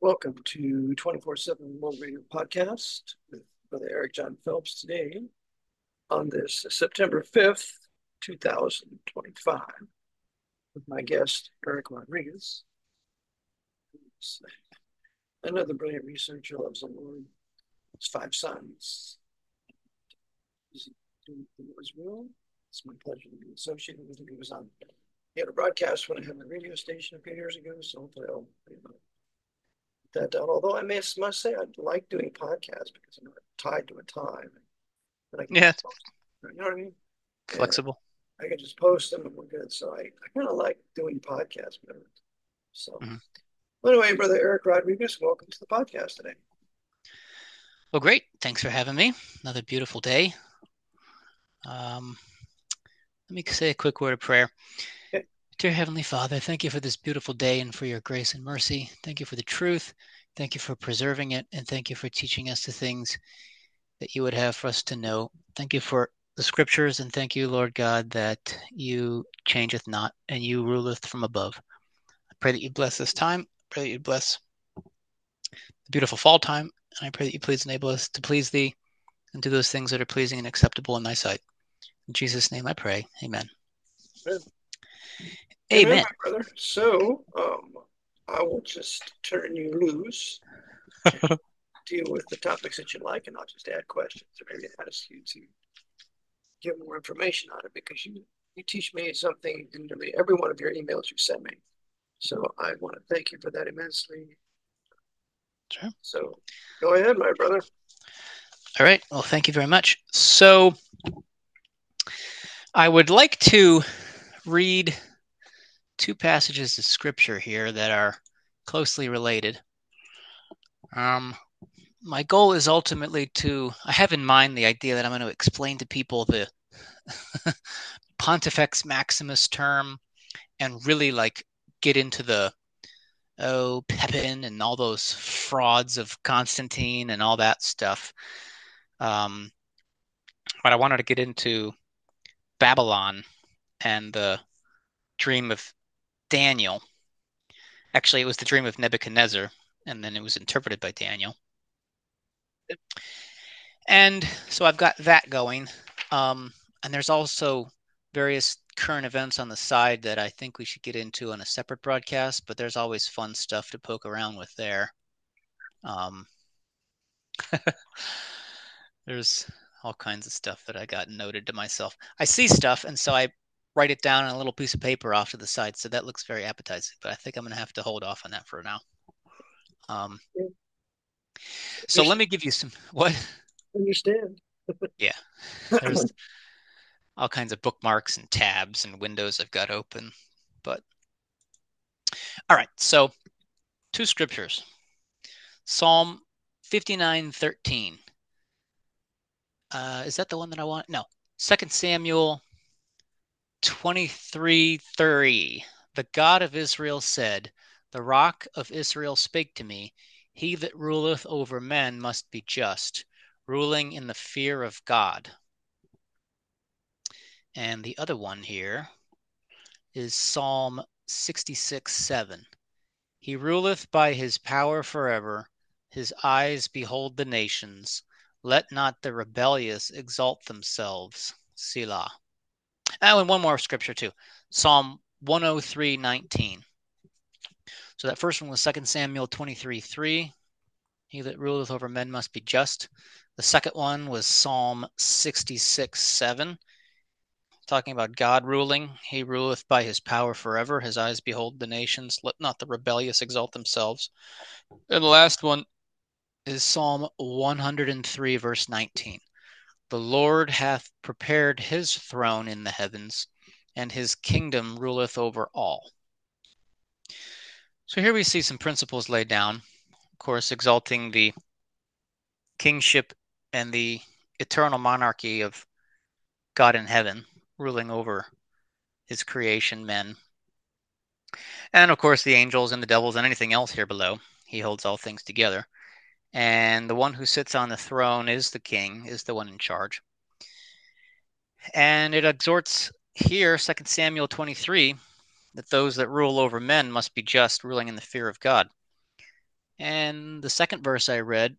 Welcome to 24/7 World Radio Podcast with Brother Eric John Phelps today on this September 5th, 2025, with my guest, Eric Rodriguez. He's another brilliant researcher, loves the Lord, his five sons. He's doing the Lord's will. It's my pleasure to be associated with him. He had a broadcast when I had my radio station a few years ago, so hopefully I'll that down. Although I must say I like doing podcasts because I'm not tied to a time. And I can Yeah, just it's post, you know what I mean? And flexible. I can just post them and we're good. So I kind of like doing podcasts. So Mhm. anyway, Brother Eric Rodriguez, welcome to the podcast today. Well, great. Thanks for having me. Another beautiful day. Um, Let me say a quick word of prayer. Okay. Dear Heavenly Father, thank you for this beautiful day and for your grace and mercy. Thank you for the truth. Thank you for preserving it. And thank you for teaching us the things that you would have for us to know. Thank you for the scriptures. And thank you, Lord God, that you changeth not and you ruleth from above. I pray that you bless this time. I pray that you bless the beautiful fall time. And I pray that you please enable us to please thee and do those things that are pleasing and acceptable in thy sight. In Jesus' name I pray. Amen. Amen. Amen, Amen. my brother. So I will just turn you loose and deal with the topics that you like, and I'll just add questions or maybe ask you to give more information on it because you teach me something in nearly every one of your emails you send me. So I want to thank you for that immensely. Sure. So go ahead, my brother. All right. Well, thank you very much. So I would like to read two passages of scripture here that are closely related. Um, my goal is ultimately I have in mind the idea that I'm going to explain to people the Pontifex Maximus term and really get into the Pepin and all those frauds of Constantine and all that stuff. Um, but I wanted to get into Babylon and the dream of Daniel. Actually, it was the dream of Nebuchadnezzar, and then it was interpreted by Daniel. And so I've got that going. And there's also various current events on the side that I think we should get into on a separate broadcast, but there's always fun stuff to poke around with there. Um, there's all kinds of stuff that I got noted to myself. I see stuff, and so I write it down on a little piece of paper off to the side. So that looks very appetizing, but I think I'm going to have to hold off on that for now. Um, so let me give you some what? Understand. Yeah, there's all kinds of bookmarks and tabs and windows I've got open. But all right, so two scriptures. Psalm 59:13. Is that the one that I want? No. 2 Samuel 23:30. The God of Israel said, "The rock of Israel spake to me, he that ruleth over men must be just, ruling in the fear of God." And the other one here is Psalm 66:7. He ruleth by his power forever. His eyes behold the nations. Let not the rebellious exalt themselves. Selah. Oh, and one more scripture too. Psalm 103:19. So that first one was 2 Samuel 23:3. He that ruleth over men must be just. The second one was Psalm 66:7, talking about God ruling. He ruleth by his power forever. His eyes behold the nations. Let not the rebellious exalt themselves. And the last one is Psalm 103, verse 19. The Lord hath prepared his throne in the heavens, and his kingdom ruleth over all. So here we see some principles laid down, of course, exalting the kingship and the eternal monarchy of God in heaven, ruling over his creation, men, and of course the angels and the devils and anything else here below. He holds all things together. And the one who sits on the throne is the king, is the one in charge. And it exhorts here, 2 Samuel 23, that those that rule over men must be just, ruling in the fear of God. And the second verse I read,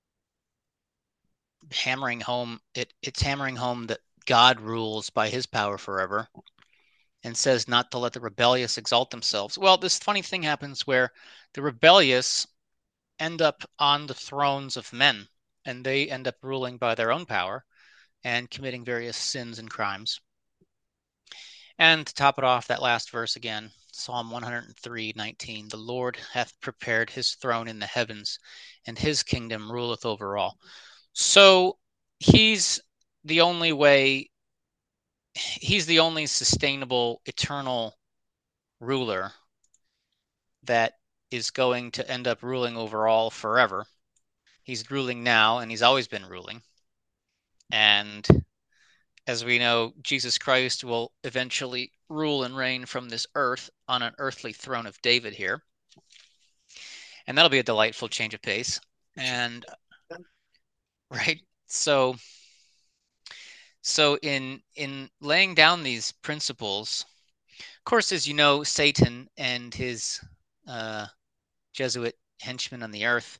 it's hammering home that God rules by his power forever and says not to let the rebellious exalt themselves. Well, this funny thing happens where the rebellious end up on the thrones of men and they end up ruling by their own power and committing various sins and crimes. And to top it off, that last verse again, Psalm 103:19, the Lord hath prepared his throne in the heavens, and his kingdom ruleth over all. So he's the only way, he's the only sustainable, eternal ruler that is going to end up ruling over all forever. He's ruling now, and he's always been ruling. And as we know, Jesus Christ will eventually rule and reign from this earth on an earthly throne of David here. And that'll be a delightful change of pace. And right, so in laying down these principles, of course, as you know, Satan and his Jesuit henchmen on the earth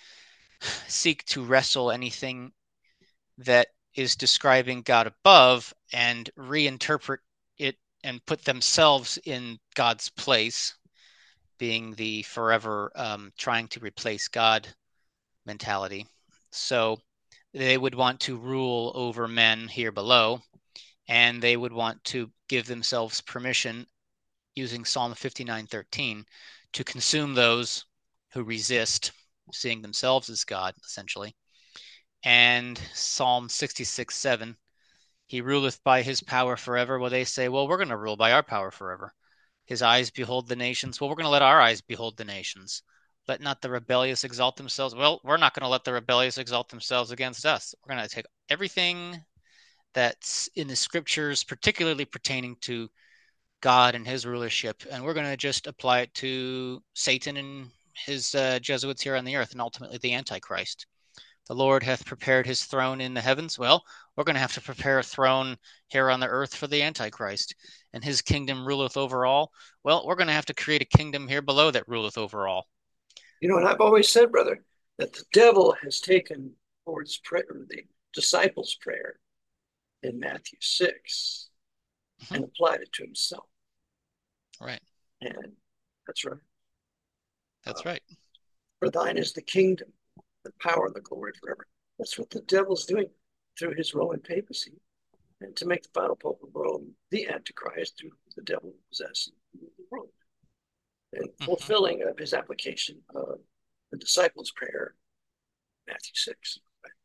seek to wrestle anything that is describing God above and reinterpret it and put themselves in God's place, being the forever trying to replace God mentality. So they would want to rule over men here below, and they would want to give themselves permission using Psalm 59:13 to consume those who resist, seeing themselves as God, essentially. And Psalm 66:7, he ruleth by his power forever. Well, they say, well, we're going to rule by our power forever. His eyes behold the nations. Well, we're going to let our eyes behold the nations. Let not the rebellious exalt themselves. Well, we're not going to let the rebellious exalt themselves against us. We're going to take everything that's in the scriptures, particularly pertaining to God and his rulership, and we're going to just apply it to Satan and his Jesuits here on the earth, and ultimately the Antichrist. The Lord hath prepared his throne in the heavens. Well, we're going to have to prepare a throne here on the earth for the Antichrist, and his kingdom ruleth over all. Well, we're going to have to create a kingdom here below that ruleth over all. You know, and I've always said, brother, that the devil has taken Lord's prayer, the disciples' prayer in Matthew 6, Mm-hmm. and applied it to himself. Right. And that's right. That's right. For thine is the kingdom, the power, and the glory forever. That's what the devil's doing through his Roman papacy, and to make the final pope of Rome the Antichrist, through the devil possessing the world, and Mm-hmm. fulfilling of his application of the disciples' prayer, Matthew 6.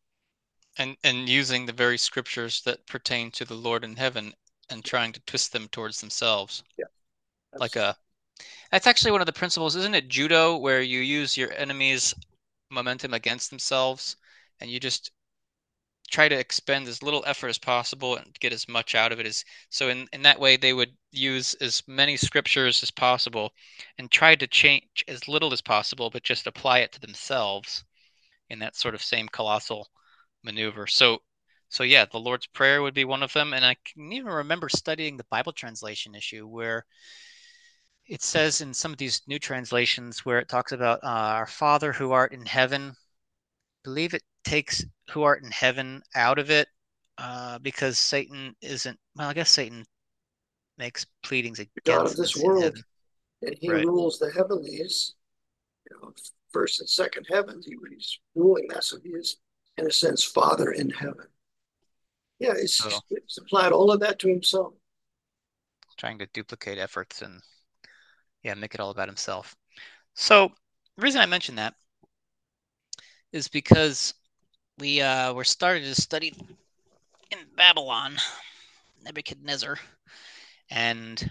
And using the very scriptures that pertain to the Lord in heaven and trying to twist them towards themselves. Yeah, Like that's, a That's actually one of the principles, isn't it, judo, where you use your enemy's momentum against themselves and you just try to expend as little effort as possible and get as much out of it as so in that way they would use as many scriptures as possible and try to change as little as possible, but just apply it to themselves in that sort of same colossal maneuver. So yeah, the Lord's Prayer would be one of them, and I can even remember studying the Bible translation issue where it says in some of these new translations where it talks about our Father who art in heaven. I believe it takes who art in heaven out of it because Satan isn't. Well, I guess Satan makes pleadings the God of against this us in world, heaven, and he right? rules the heavenlies, first and second heavens. He's ruling that, so he is, in a sense, Father in heaven. Yeah, So it's applied all of that to himself. trying to duplicate efforts and yeah, make it all about himself. So the reason I mention that is because we were started to study in Babylon, Nebuchadnezzar, and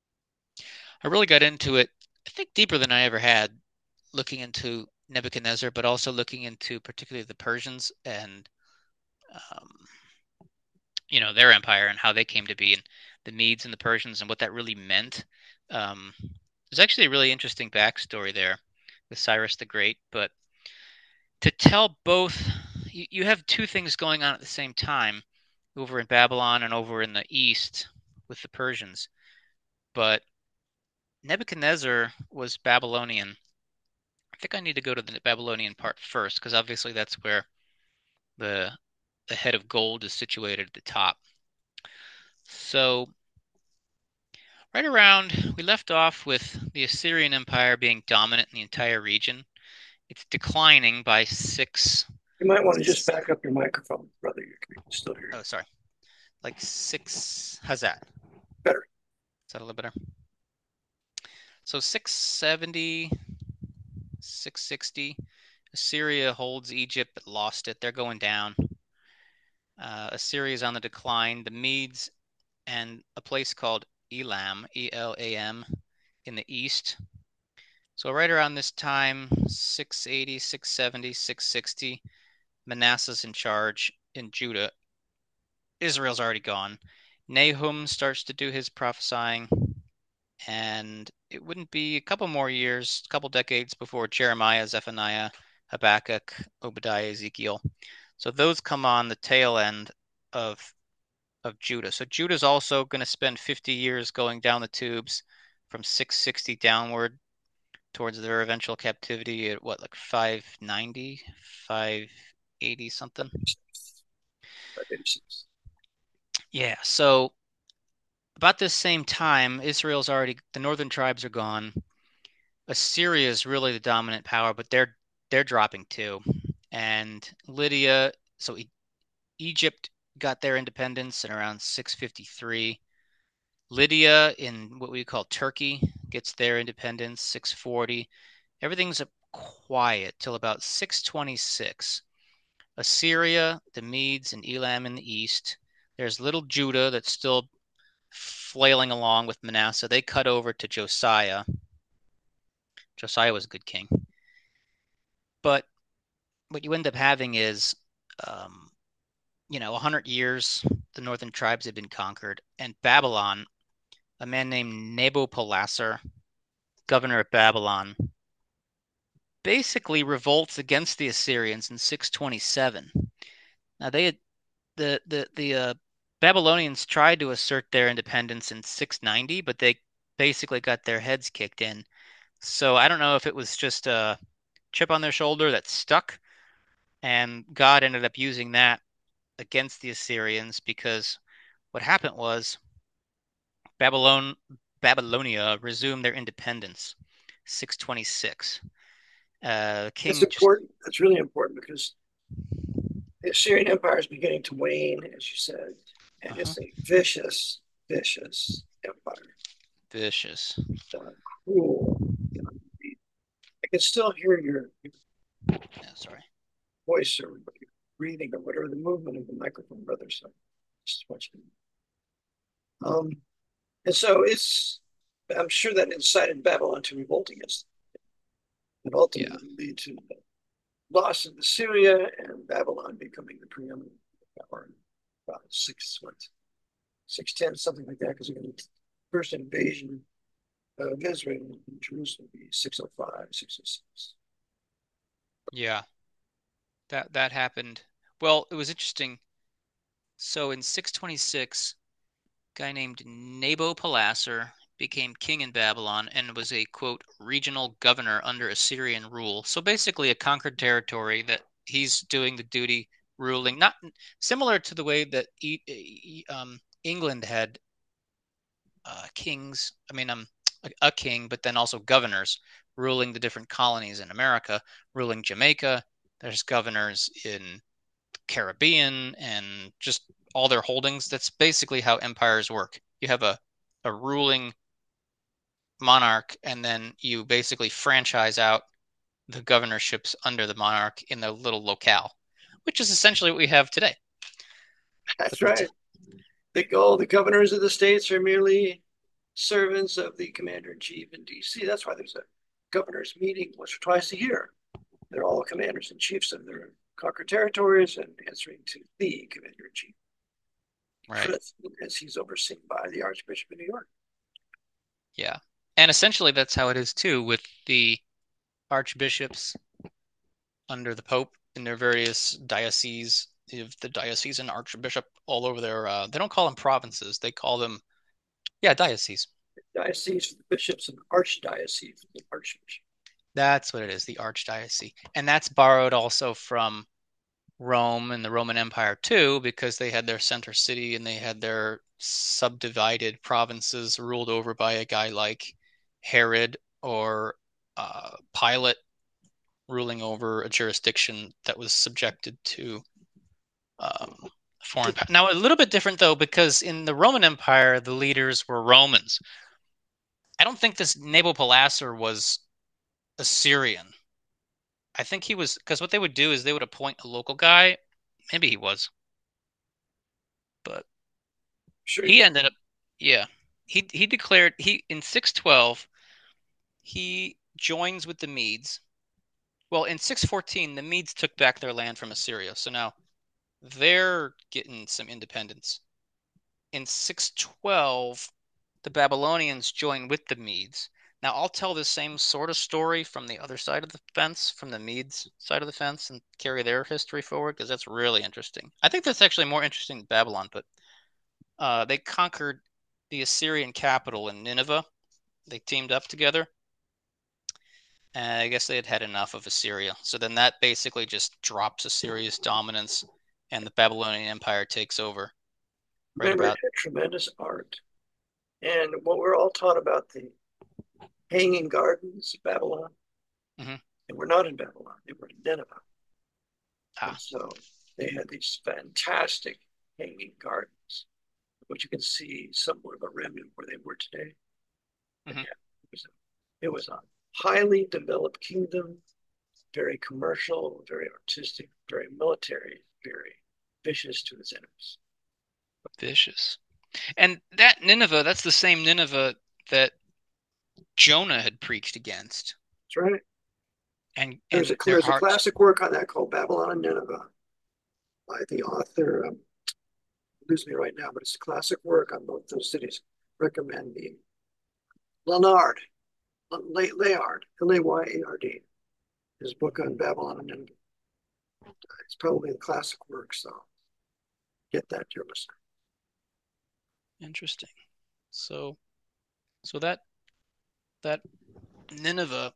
I really got into it, I think, deeper than I ever had, looking into Nebuchadnezzar, but also looking into particularly the Persians and um, their empire and how they came to be, and the Medes and the Persians and what that really meant. There's actually a really interesting backstory there with Cyrus the Great, but to tell both, you have two things going on at the same time over in Babylon and over in the east with the Persians. But Nebuchadnezzar was Babylonian think I need to go to the Babylonian part first, because obviously that's where the the head of gold is situated at the top. So right around, we left off with the Assyrian Empire being dominant in the entire region. It's declining by six. You might want to just back up your microphone, brother. You can still hear you Oh, sorry, like six. How's that? better. Is that a little better? So 670, 660. Assyria holds Egypt but lost it. They're going down. Assyria is on the decline. The Medes and a place called Elam, Elam, in the east. So right around this time, 680, 670, 660, Manasseh's in charge in Judah. Israel's already gone. Nahum starts to do his prophesying, and it wouldn't be a couple more years, a couple decades before Jeremiah, Zephaniah, Habakkuk, Obadiah, Ezekiel. So those come on the tail end of Judah. So Judah's also going to spend 50 years going down the tubes from 660 downward towards their eventual captivity at what, like 590, 580 something? 586. Yeah, so about this same time, the northern tribes are gone. Assyria is really the dominant power, but they're dropping too. And Lydia, so Egypt got their independence in around 653. Lydia in what we call Turkey gets their independence 640. Everything's quiet till about 626. Assyria, the Medes, and Elam in the east. There's little Judah that's still flailing along with Manasseh. They cut over to Josiah. Josiah was a good king. But what you end up having is, um, 100 years, the northern tribes have been conquered, and Babylon, a man named Nabopolassar, governor of Babylon, basically revolts against the Assyrians in 627. Now they had the Babylonians tried to assert their independence in 690, but they basically got their heads kicked in. So I don't know if it was just a chip on their shoulder that stuck, and God ended up using that against the Assyrians because what happened was Babylon Babylonia resumed their independence 626. The That's king just important. That's really important because the Assyrian Empire is beginning to wane, as you said, and uh-huh, it's a vicious, vicious empire. vicious. Cruel. You know, I can still hear your Yeah, sorry. voice or your breathing or whatever the movement of the microphone, brother. So just watching. Um, and so I'm sure that incited Babylon to revolt against it, and Yeah. ultimately lead to the loss of Assyria and Babylon becoming the preeminent power in about 610, something like that, because the first invasion of Israel in Jerusalem would be 605, 606. Yeah. That happened. Well, it was interesting. So in 626, a guy named Nabopolassar became king in Babylon and was a quote regional governor under Assyrian rule. So basically a conquered territory that he's doing the duty ruling, not similar to the way that England had kings. I mean, a king, but then also governors ruling the different colonies in America, ruling Jamaica. There's governors in Caribbean and just all their holdings. That's basically how empires work. You have a ruling monarch, and then you basically franchise out the governorships under the monarch in the little locale, which is essentially what we have today. That's But the right. The governors of the states are merely servants of the commander in chief in DC. That's why there's a governor's meeting once or twice a year. They're all commanders in chiefs of their conquered territories and answering to the commander in chief, right, as he's overseen by the Archbishop of New York. yeah, and essentially that's how it is too with the archbishops under the Pope in their various dioceses. If the diocesan archbishop all over their, they don't call them provinces, they call them, yeah, dioceses. Diocese for the bishops and archdiocese for the archbishop. That's what it is, the archdiocese. And that's borrowed also from Rome and the Roman Empire too, because they had their center city and they had their subdivided provinces ruled over by a guy like Herod or Pilate ruling over a jurisdiction that was subjected to foreign power. Now, a little bit different though, because in the Roman Empire, the leaders were Romans. I don't think this Nabopolassar was Assyrian. I think he was, because what they would do is they would appoint a local guy. Maybe he was, but Sure. he ended up, yeah. He declared he in 612 he joins with the Medes. Well, in 614 the Medes took back their land from Assyria, so now they're getting some independence. In 612 the Babylonians join with the Medes. Now I'll tell the same sort of story from the other side of the fence, from the Medes side of the fence, and carry their history forward because that's really interesting. I think that's actually more interesting than Babylon, but they conquered the Assyrian capital in Nineveh. They teamed up together. And I guess they had had enough of Assyria. So then that basically just drops Assyria's dominance and the Babylonian Empire takes over right Remember, it about. had tremendous art. And what we're all taught about the Hanging Gardens of Babylon, Mhm. and we're not in Babylon, they were in Nineveh. And Ah, so they had these fantastic hanging gardens, which you can see somewhat of a remnant where they were today. But mhm. yeah, it was a highly developed kingdom, very commercial, very artistic, very military, very vicious to its enemies. Vicious. And that Nineveh, that's the same Nineveh that Jonah had preached against. That's right. And their There's a hearts. classic work on that called Babylon and Nineveh by the author. Lose me right now, but it's a classic work on both those cities. Recommend the Leonard, Layard, Layard, his book on Babylon and Nineveh. It's probably a classic work, so get that, dear listener. Interesting. So so that Nineveh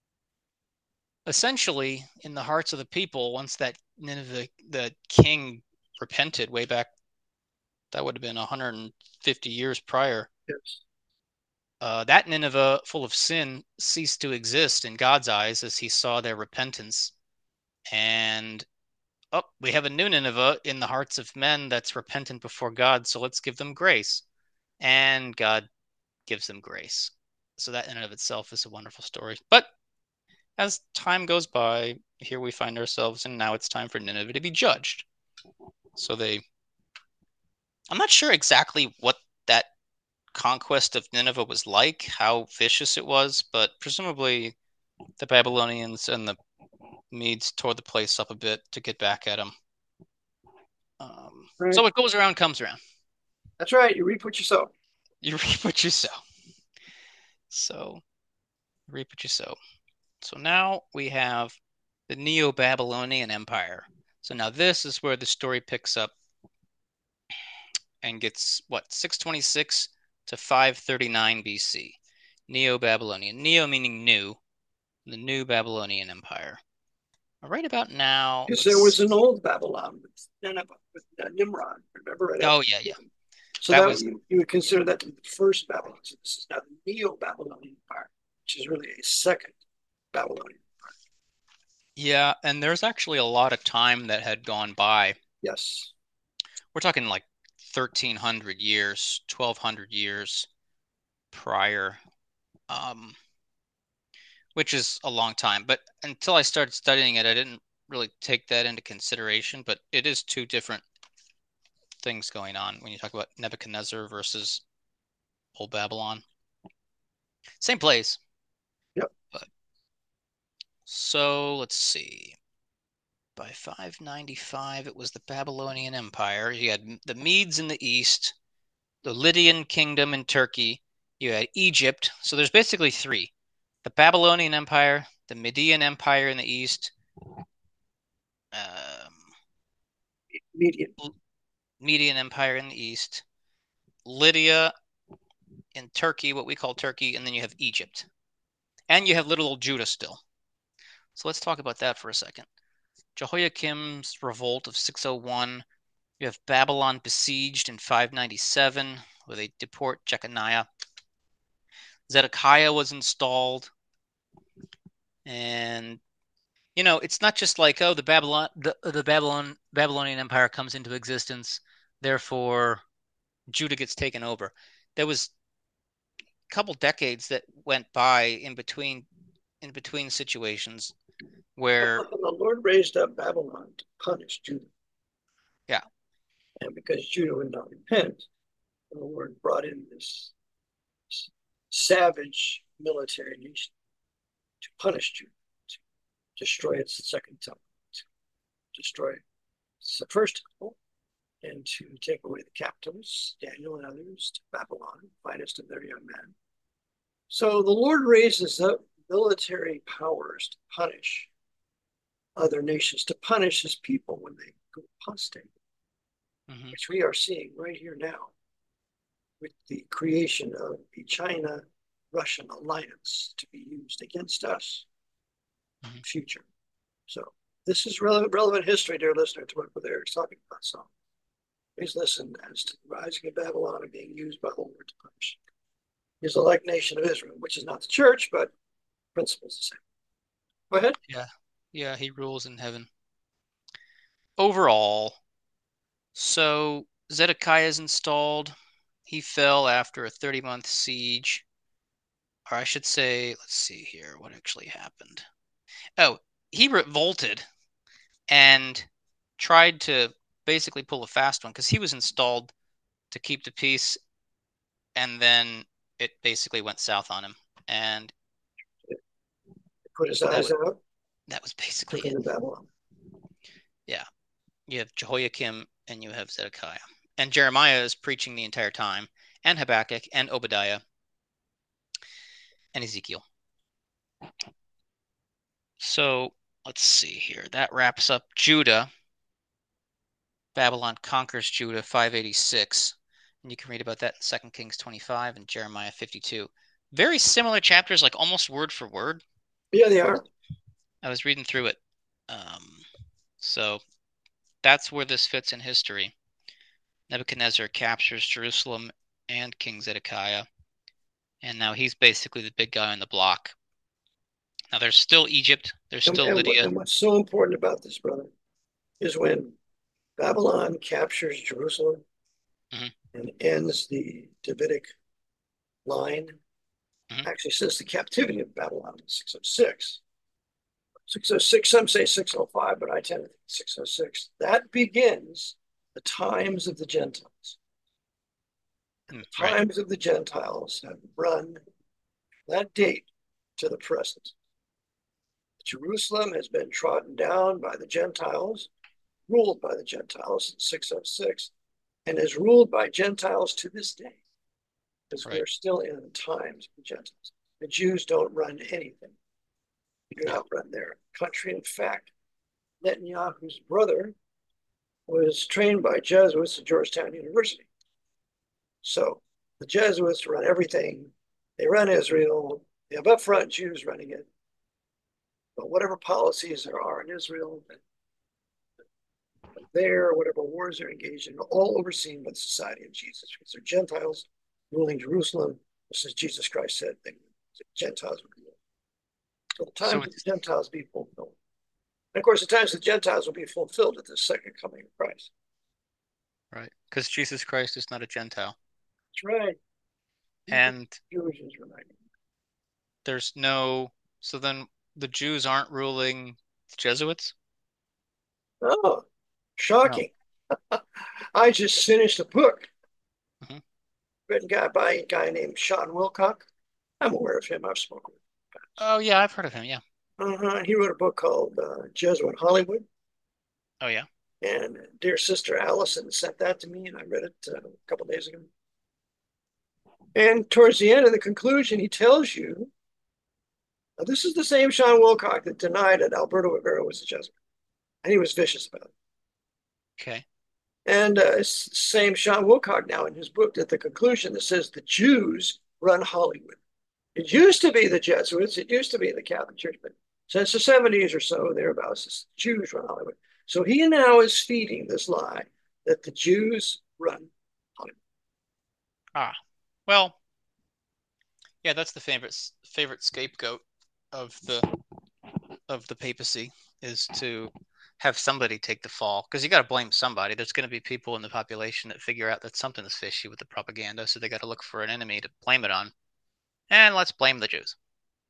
essentially in the hearts of the people, once that Nineveh the king repented way back, that would have been 150 years prior. Yes. That Nineveh, full of sin, ceased to exist in God's eyes as he saw their repentance. And oh, we have a new Nineveh in the hearts of men that's repentant before God, so let's give them grace. And God gives them grace. So that in and of itself is a wonderful story. But as time goes by, here we find ourselves, and now it's time for Nineveh to be judged. So I'm not sure exactly what that conquest of Nineveh was like, how vicious it was, but presumably the Babylonians and the Medes tore the place up a bit to get back at them. Right. So what goes around comes around. That's right. You reap what you sow. You reap what you sow. So reap what you sow. So now we have the Neo-Babylonian Empire. So now this is where the story picks up and gets what 626 to 539 BC. Neo-Babylonian. Neo meaning new, the new Babylonian Empire. Right about now, Because there was let's an see. old Babylon with Nineveh, with Nimrod. Remember right after. Oh yeah, yeah. So That that was you would consider that to be the first Babylon. So this is now the Neo-Babylonian Empire, which is really a second Babylonian. yeah, and there's actually a lot of time that had gone by. Yes. We're talking like 1300 years, 1200 years prior, um, which is a long time. But until I started studying it, I didn't really take that into consideration. But it is two different things going on when you talk about Nebuchadnezzar versus Old Babylon. Same place, Yep. but so let's see. By 595, it was the Babylonian Empire. You had the Medes in the east, the Lydian kingdom in Turkey. You had Egypt. So there's basically three: the Babylonian Empire, the Median Empire in the east, um, Median. Median Empire in the east, Lydia in Turkey, what we call Turkey, and then you have Egypt. And you have little old Judah still. So let's talk about that for a second. Jehoiakim's revolt of 601. You have Babylon besieged in 597, where they deport Jeconiah. Zedekiah was installed, and it's not just like, oh, the Babylonian Empire comes into existence, therefore Judah gets taken over. There was a couple decades that went by in between situations where, The Lord raised up Babylon to punish Judah. yeah, And because Judah would not repent, the Lord brought in this savage military nation to punish Judah, to destroy its second temple, to destroy the first temple, and to take away the captives, Daniel and others, to Babylon, finest of their young men. So the Lord raises up military powers to punish other nations, to punish his people when they go apostate, which we are seeing right here now with the creation of the China-Russian alliance to be used against us in the future. So this is relevant history, dear listener, to what Brother Eric's talking about. So please listen as to the rising of Babylon and being used by the Lord to punish his elect nation of Israel, which is not the church, but principles the same. Go ahead. Yeah, he rules in heaven. Overall, so Zedekiah is installed. He fell after a 30-month siege. Or I should say, let's see here, what actually happened. Oh, he revolted and tried to basically pull a fast one because he was installed to keep the peace, and then it basically went south on him. And put his eyes out. That was basically it. Into Babylon. Yeah. You have Jehoiakim and you have Zedekiah. And Jeremiah is preaching the entire time, and Habakkuk and Obadiah and Ezekiel. So let's see here. That wraps up Judah. Babylon conquers Judah 586. And you can read about that in 2 Kings 25 and Jeremiah 52. Very similar chapters, like almost word for word. Yeah, they are. I was reading through it. So that's where this fits in history. Nebuchadnezzar captures Jerusalem and King Zedekiah. And now he's basically the big guy on the block. Now there's still Egypt. There's still Lydia. And what's so important about this, brother, is when Babylon captures Jerusalem and ends the Davidic line, actually since the captivity of Babylon in 606. 606, some say 605, but I tend to think 606. That begins the times of the Gentiles. And the times of the Gentiles have run that date to the present. Jerusalem has been trodden down by the Gentiles, ruled by the Gentiles in 606, and is ruled by Gentiles to this day, because we're still in the times of the Gentiles. The Jews don't run anything. They do not run their country. In fact, Netanyahu's brother was trained by Jesuits at Georgetown University. So the Jesuits run everything. They run Israel. They have upfront Jews running it. But whatever policies there are in Israel, there, whatever wars they're engaged in, are all overseen by the Society of Jesus, because they're Gentiles ruling Jerusalem, just as Jesus Christ said, the Gentiles would rule. So the times of the Gentiles be fulfilled. And of course, the times of the Gentiles will be fulfilled at the second coming of Christ. Right, because Jesus Christ is not a Gentile. That's right. And there's no, so then the Jews aren't ruling the Jesuits? Oh, shocking. No. I just finished a book written by a guy named Sean Wilcock. I'm aware of him. I've spoken with him. Oh, yeah, I've heard of him, yeah. He wrote a book called Jesuit Hollywood. Oh, yeah. And dear sister Allison sent that to me, and I read it a couple of days ago. And towards the end of the conclusion, he tells you, this is the same Sean Wilcock that denied that Alberto Rivera was a Jesuit. And he was vicious about it. Okay. And it's the same Sean Wilcock now in his book at the conclusion that says the Jews run Hollywood. It used to be the Jesuits. It used to be the Catholic Church, but since the 70s or so, thereabouts, the Jews run Hollywood. So he now is feeding this lie that the Jews run Hollywood. Ah, well, yeah, that's the favorite scapegoat of the papacy is to have somebody take the fall because you got to blame somebody. There's going to be people in the population that figure out that something is fishy with the propaganda, so they got to look for an enemy to blame it on. And let's blame the Jews.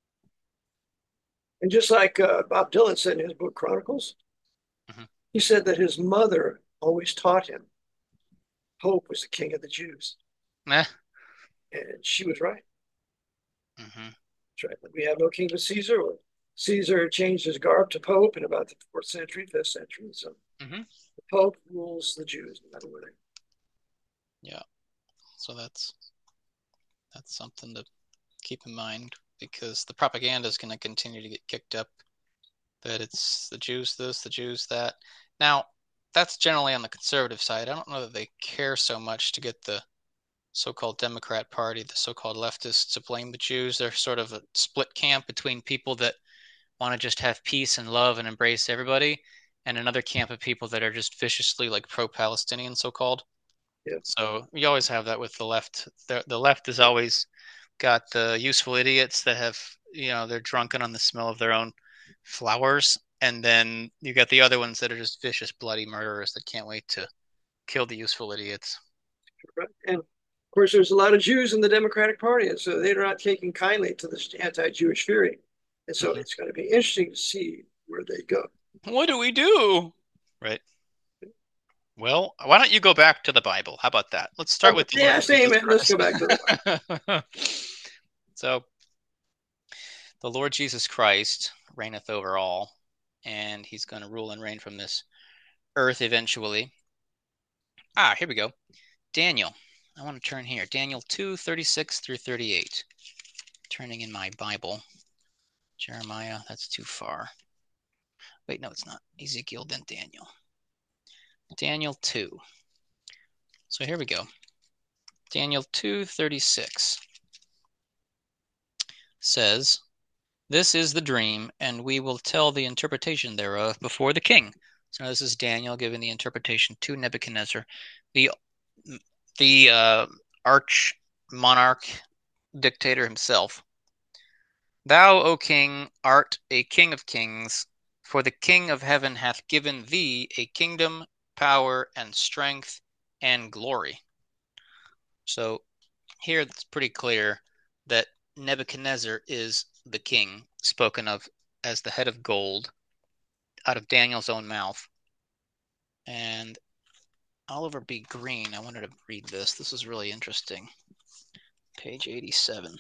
And just like Bob Dylan said in his book Chronicles, Mm-hmm. he said that his mother always taught him Pope was the king of the Jews. Eh. And she was right. Mm-hmm. That's right. We have no king but Caesar. Caesar changed his garb to Pope in about the 4th century, 5th century. So Mm-hmm. the Pope rules the Jews no matter where they are. Yeah. So that's something to keep in mind because the propaganda is going to continue to get kicked up that it's the Jews this, the Jews that. Now, that's generally on the conservative side. I don't know that they care so much to get the so-called Democrat Party, the so-called leftists, to blame the Jews. They're sort of a split camp between people that want to just have peace and love and embrace everybody, and another camp of people that are just viciously like pro-Palestinian, so-called. Yeah. So you always have that with the left. The left has always got the useful idiots that have, they're drunken on the smell of their own flowers. And then you got the other ones that are just vicious, bloody murderers that can't wait to kill the useful idiots. Right. And of course, there's a lot of Jews in the Democratic Party, and so they're not taking kindly to this anti-Jewish fury. And so Mm-hmm. it's going to be interesting to see where they go. What do we do? Right. Well, why don't you go back to the Bible? How about that? Let's start with the Lord Yeah, Jesus same. Let's Christ. go back to the Bible. So, the Lord Jesus Christ reigneth over all, and he's going to rule and reign from this earth eventually. Here we go. Daniel. I want to turn here. Daniel 2:36 through 38. Turning in my Bible. Jeremiah, that's too far. Wait, no, it's not. Ezekiel, then Daniel. Daniel 2. So here we go. Daniel 2:36 says, "This is the dream, and we will tell the interpretation thereof before the king." So now this is Daniel giving the interpretation to Nebuchadnezzar, the arch monarch dictator himself. "Thou, O king, art a king of kings, for the King of heaven hath given thee a kingdom, power, and strength, and glory." So here it's pretty clear that Nebuchadnezzar is the king spoken of as the head of gold out of Daniel's own mouth. And Oliver B. Green, I wanted to read this. This is really interesting. Page 87.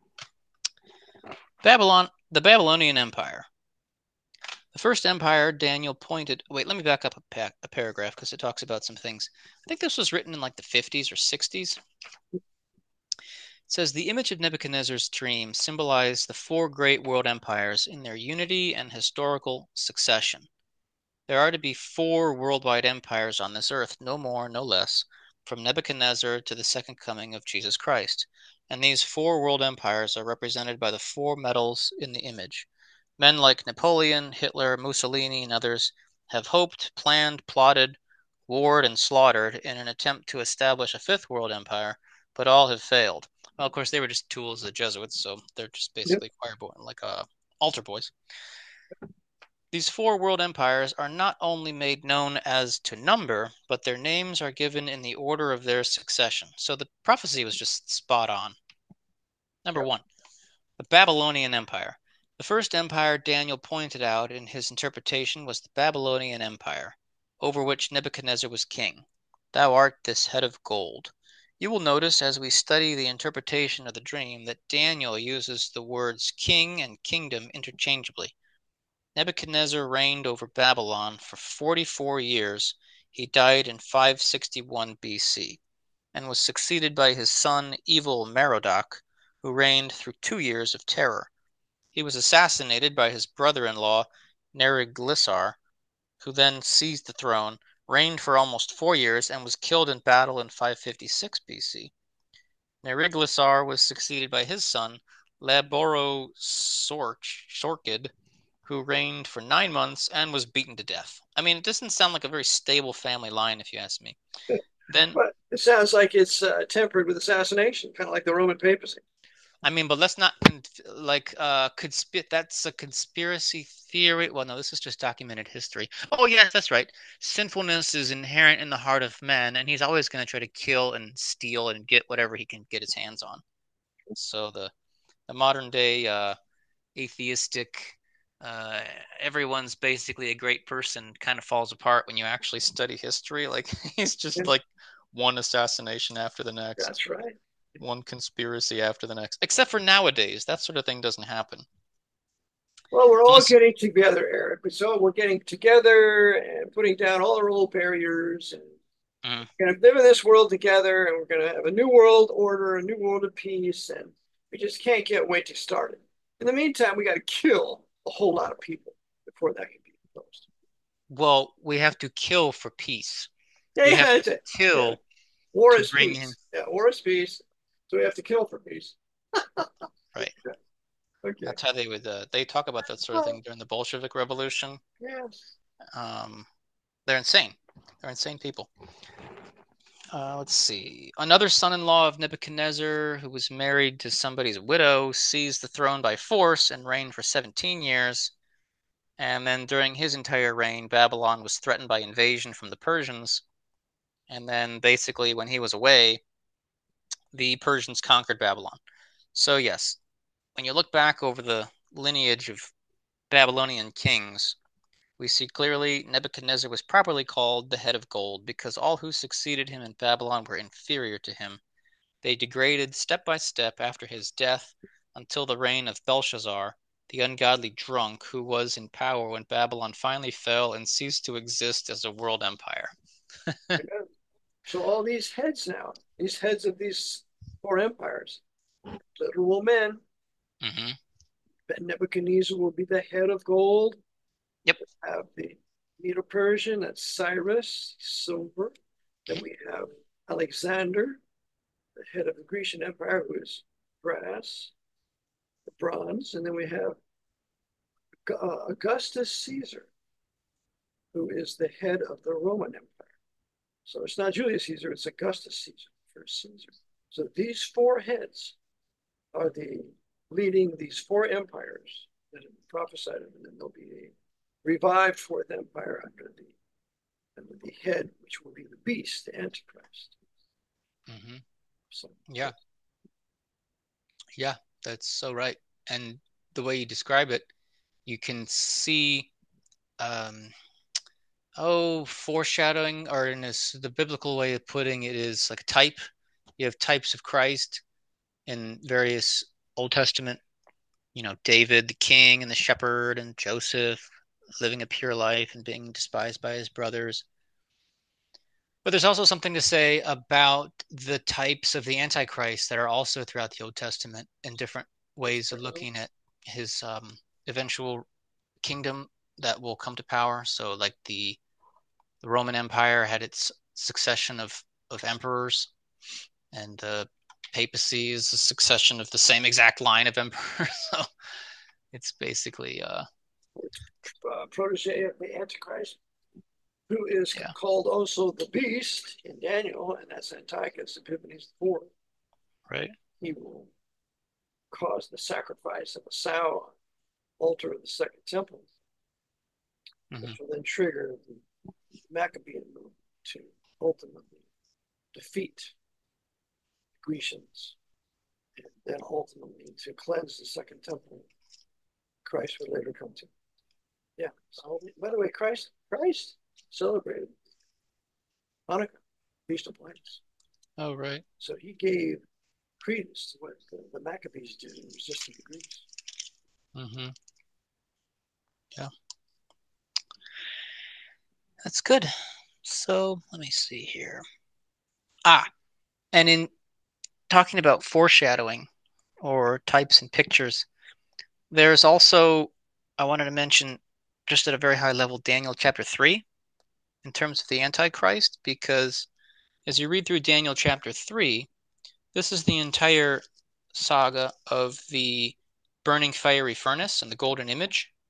Babylon, the Babylonian Empire. The first empire Daniel pointed. Wait, let me back up a paragraph because it talks about some things. I think this was written in like the 50s or 60s. It says the image of Nebuchadnezzar's dream symbolized the four great world empires in their unity and historical succession. There are to be four worldwide empires on this earth, no more, no less, from Nebuchadnezzar to the second coming of Jesus Christ. And these four world empires are represented by the four metals in the image. Men like Napoleon, Hitler, Mussolini, and others have hoped, planned, plotted, warred, and slaughtered in an attempt to establish a fifth world empire, but all have failed. Well, of course, they were just tools of the Jesuits, so they're just Yep. basically altar boys. These four world empires are not only made known as to number, but their names are given in the order of their succession. So the prophecy was just spot on. Number Yep. one, the Babylonian Empire. The first empire Daniel pointed out in his interpretation was the Babylonian Empire, over which Nebuchadnezzar was king. Thou art this head of gold. You will notice as we study the interpretation of the dream that Daniel uses the words king and kingdom interchangeably. Nebuchadnezzar reigned over Babylon for 44 years. He died in 561 BC and was succeeded by his son, evil Merodach, who reigned through 2 years of terror. He was assassinated by his brother-in-law, Neriglissar, who then seized the throne, reigned for almost 4 years, and was killed in battle in 556 BC. Neriglissar was succeeded by his son, Laborosorkid, who reigned for 9 months and was beaten to death. I mean, it doesn't sound like a very stable family line, if you ask me. Then, But it sounds like it's tempered with assassination, kind of like the Roman papacy. I mean, but let's not that's a conspiracy theory. Well, no, this is just documented history. Oh, yes, that's right. Sinfulness is inherent in the heart of man, and he's always going to try to kill and steal and get whatever he can get his hands on. So the modern day atheistic, uh, everyone's basically a great person kind of falls apart when you actually study history. Like he's just Yeah, like one assassination after the next, that's right. one conspiracy after the next. Except for nowadays, that sort of thing doesn't happen. Well, we're all Unless, getting together, Eric. So we're getting together and putting down all our old barriers, and mm, we're going to live in this world together, and we're going to have a new world order, a new world of peace, and we just can't get wait to start it. In the meantime, we got to kill a whole lot of people before that can be imposed. well, we have to kill for peace. Yeah, We yeah, have to that's it. Yeah, kill war to is bring in, peace. Yeah, war is peace. So we have to kill for peace. right. Okay. That's how they talk about that sort of Well, thing during the Bolshevik Revolution. yes. Um, they're insane. They're insane people. Let's see. Another son-in-law of Nebuchadnezzar, who was married to somebody's widow, seized the throne by force and reigned for 17 years. And then during his entire reign, Babylon was threatened by invasion from the Persians. And then basically, when he was away, the Persians conquered Babylon. So, yes, when you look back over the lineage of Babylonian kings, we see clearly Nebuchadnezzar was properly called the head of gold because all who succeeded him in Babylon were inferior to him. They degraded step by step after his death until the reign of Belshazzar, the ungodly drunk who was in power when Babylon finally fell and ceased to exist as a world empire. So all these heads now, these heads of these four empires, literal men. Mm-hmm. Nebuchadnezzar will be the head of gold. Yep. Have the Medo-Persian, that's Cyrus, silver. Then we have Alexander, the head of the Grecian Empire, who is brass, the bronze. And then we have Augustus Caesar, who is the head of the Roman Empire. So it's not Julius Caesar, it's Augustus Caesar, first Caesar. So these four heads are the leading these four empires that have been prophesied of, and then there'll be a revived fourth empire under the head, which will be the beast, the Antichrist. Mm-hmm. So Yeah. Yeah, that's so right. And the way you describe it, you can see um, foreshadowing, or in this, the biblical way of putting it is like a type. You have types of Christ in various Old Testament, David, the king and the shepherd, and Joseph living a pure life and being despised by his brothers. But there's also something to say about the types of the Antichrist that are also throughout the Old Testament in different ways of looking at his eventual kingdom that will come to power. So, like the Roman Empire had its succession of emperors, and the papacy is a succession of the same exact line of emperors. So it's basically protege of the Antichrist, who is yeah. called also the beast in Daniel, and that's Antiochus Epiphanes IV. Right. He will cause the sacrifice of a sow altar of the second temple, Mm-hmm. which will then trigger the Maccabean movement to ultimately defeat the Grecians, and then ultimately to cleanse the second temple. Christ would later come to. Yeah. So, by the way, Christ celebrated Hanukkah, Feast of Lights. Oh, right. So he gave credence to what the Maccabees did in resisting the Greeks. Mm-hmm. Yeah, that's good. So let me see here. And in talking about foreshadowing or types and pictures, there's also, I wanted to mention just at a very high level, Daniel chapter 3 in terms of the Antichrist, because as you read through Daniel chapter 3, this is the entire saga of the burning fiery furnace and the golden image.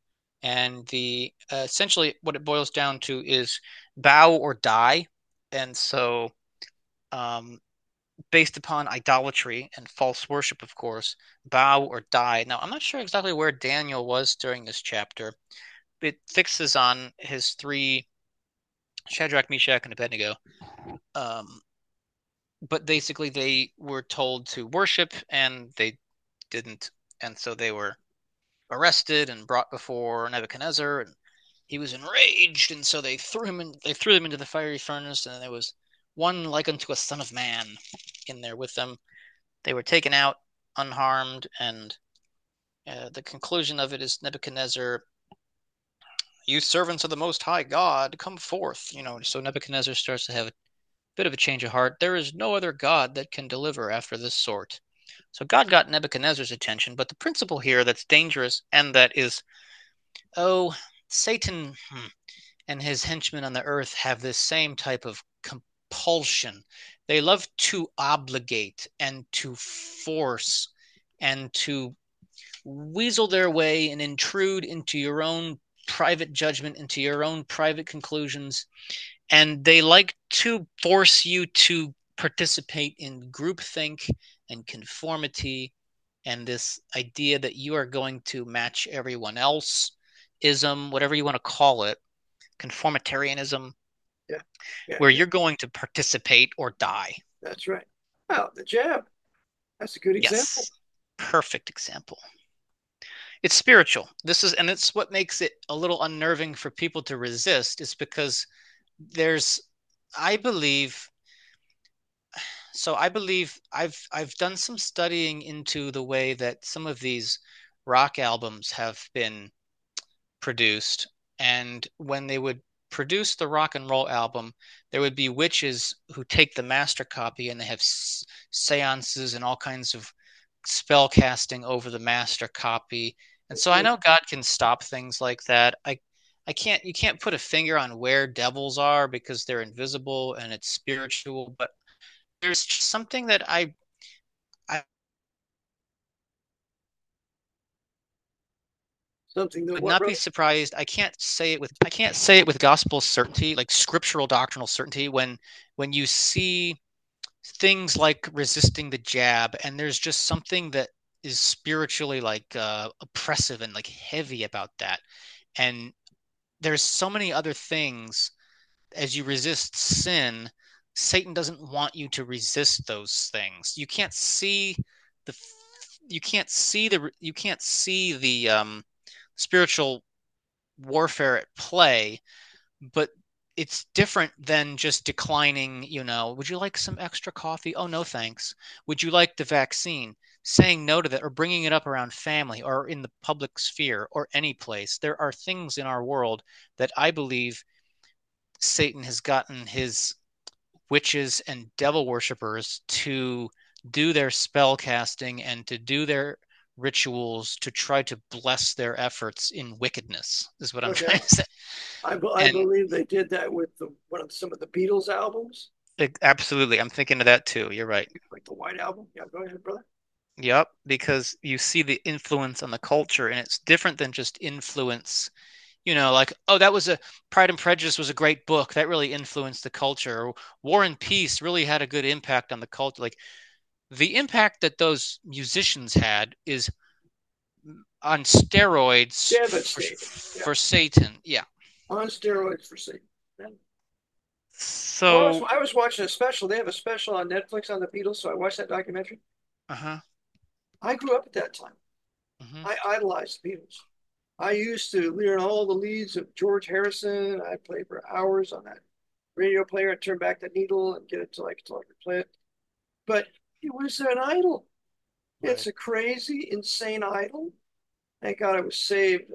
And the essentially what it boils down to is bow or die. And so, um, based upon idolatry and false worship, of course, bow or die. Now, I'm not sure exactly where Daniel was during this chapter. It fixes on his three Shadrach, Meshach, and Abednego. Um, but basically, they were told to worship and they didn't. And so they were arrested and brought before Nebuchadnezzar, and he was enraged, and so they threw him into the fiery furnace, and there was one like unto a son of man in there with them. They were taken out unharmed, and the conclusion of it is Nebuchadnezzar, you servants of the Most High God, come forth. So Nebuchadnezzar starts to have a bit of a change of heart. There is no other God that can deliver after this sort. So God got Nebuchadnezzar's attention, but the principle here that's dangerous and that is, oh, Satan and his henchmen on the earth have this same type of compulsion. They love to obligate and to force and to weasel their way and intrude into your own private judgment, into your own private conclusions. And they like to force you to participate in groupthink and conformity and this idea that you are going to match everyone else, ism, whatever you want to call it, conformitarianism, Yeah. Yeah. where Yeah. you're going to participate or die. That's right. Wow, the jab. That's a good example. Yes, perfect example. It's spiritual. And it's what makes it a little unnerving for people to resist, is because there's, I believe, I've done some studying into the way that some of these rock albums have been produced. And when they would produce the rock and roll album, there would be witches who take the master copy and they have seances and all kinds of spell casting over the master copy. And so I know God can stop things like that. You can't put a finger on where devils are because they're invisible and it's spiritual, but there's just something that I Something that would what, not be brother? surprised. I can't say it with gospel certainty, like scriptural doctrinal certainty, when you see things like resisting the jab, and there's just something that is spiritually like oppressive and like heavy about that. And there's so many other things. As you resist sin, Satan doesn't want you to resist those things. The you can't see the spiritual warfare at play, but it's different than just declining, would you like some extra coffee? Oh, no, thanks. Would you like the vaccine? Saying no to that, or bringing it up around family or in the public sphere or any place. There are things in our world that I believe Satan has gotten his witches and devil worshippers to do their spell casting and to do their rituals to try to bless their efforts in wickedness, is what I'm No trying doubt. to say. I And believe they did that with some of the Beatles albums, absolutely, I'm thinking of that too. You're right. like the White Album. Yeah, go ahead, brother. Yep, because you see the influence on the culture, and it's different than just influence. Like, oh, that was a Pride and Prejudice was a great book that really influenced the culture. Or War and Peace really had a good impact on the culture. Like the impact that those musicians had is on steroids Devastating. Yeah, for Satan. Yeah. on steroids for Satan. Yeah. Well, So, I was watching a special. They have a special on Netflix on the Beatles, so I watched that documentary. uh-huh. I grew up at that time. Hmm. I idolized the Beatles. I used to learn all the leads of George Harrison. I played for hours on that radio player and turn back the needle and get it till I could play it. But it was an idol. It's Right. a crazy, insane idol. Thank God I was saved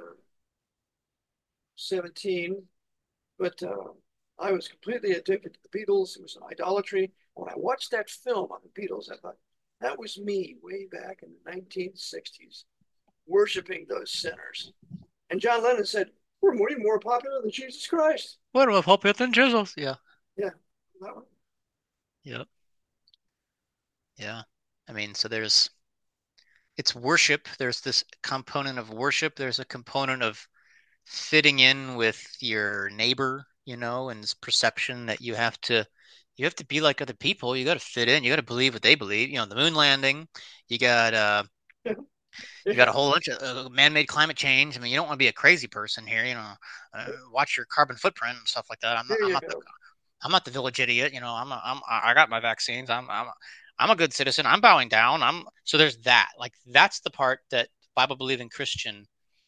17, but I was completely addicted to the Beatles. It was an idolatry. When I watched that film on the Beatles, I thought that was me way back in the 1960s, worshiping those sinners. And John Lennon said, "We're more popular than Jesus Christ." What about Hope and Jesus? Yeah. Yeah, that one. Yep. Yeah. I mean, so it's worship. There's this component of worship. There's a component of fitting in with your neighbor, and this perception that you have to be like other people. You got to fit in. You got to believe what they believe. The moon landing. You got uh, you got a whole bunch of man-made climate change. I mean, you don't want to be a crazy person here. Watch your carbon footprint and stuff like that. I'm not. There I'm you not the. go. I'm not the village idiot. I got my vaccines. I'm a good citizen. I'm bowing down. So there's that. Like that's the part that Bible believing Christian.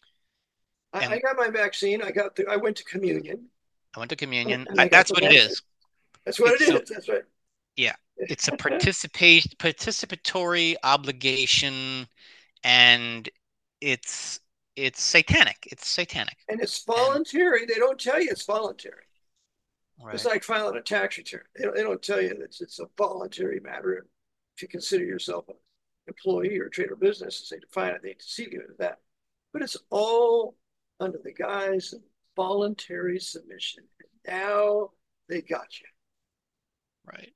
I And got my vaccine. I went to communion I went to communion. and I got That's the what it vaccine. is. That's what it It's so is. That's right. Yeah. It's a participatory obligation, and it's it's satanic. It's satanic. And it's And voluntary. They don't tell you it's voluntary. It's right, like filing a tax return. They don't tell you that it's a voluntary matter if you consider yourself an employee or trade or business, as they define it. They deceive you into that. But it's all under the guise of voluntary submission. And now they got you. right.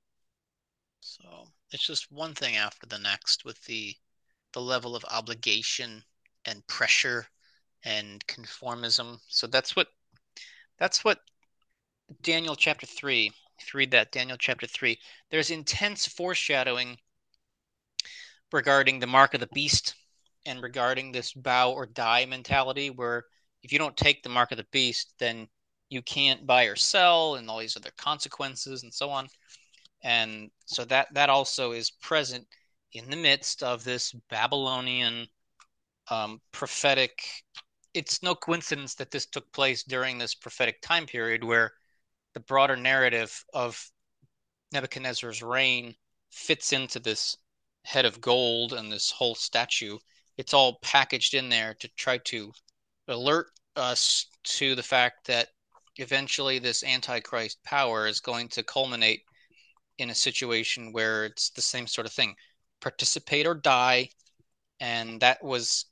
So it's just one thing after the next with the level of obligation and pressure and conformism. So that's what Daniel chapter 3. If you read that, Daniel chapter 3, there's intense foreshadowing regarding the mark of the beast and regarding this bow or die mentality, where if you don't take the mark of the beast, then you can't buy or sell, and all these other consequences and so on. And so that also is present in the midst of this Babylonian prophetic. It's no coincidence that this took place during this prophetic time period where the broader narrative of Nebuchadnezzar's reign fits into this head of gold and this whole statue. It's all packaged in there to try to alert us to the fact that eventually this antichrist power is going to culminate in a situation where it's the same sort of thing: participate or die. And that was,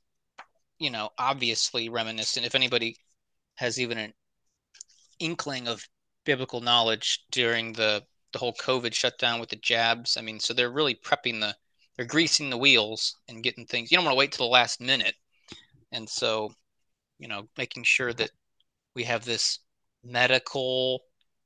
obviously reminiscent. If anybody has even an inkling of biblical knowledge during the whole COVID shutdown with the jabs. I mean, so they're really they're greasing the wheels and getting things. You don't want to wait till the last minute. And so, making sure that we have this medical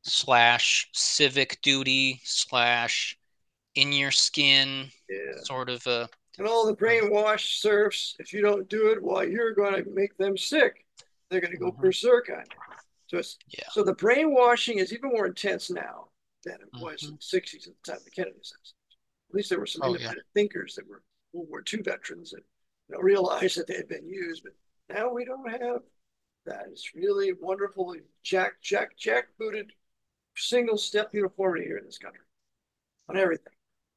slash civic duty slash in your skin Yeah. sort of a. And all the brainwashed serfs, if you don't do it, well, you're going to make them sick. They're going to go Mhm. berserk on you. Yeah. So the brainwashing is even more intense now than it was in Hmm. the 60s at the time of the Kennedy assassination. At least there were some Oh yeah. independent thinkers that were World War II veterans that realized that they had been used. But now we don't have that. It's really wonderful, jack booted, single step uniformity here in this country on everything.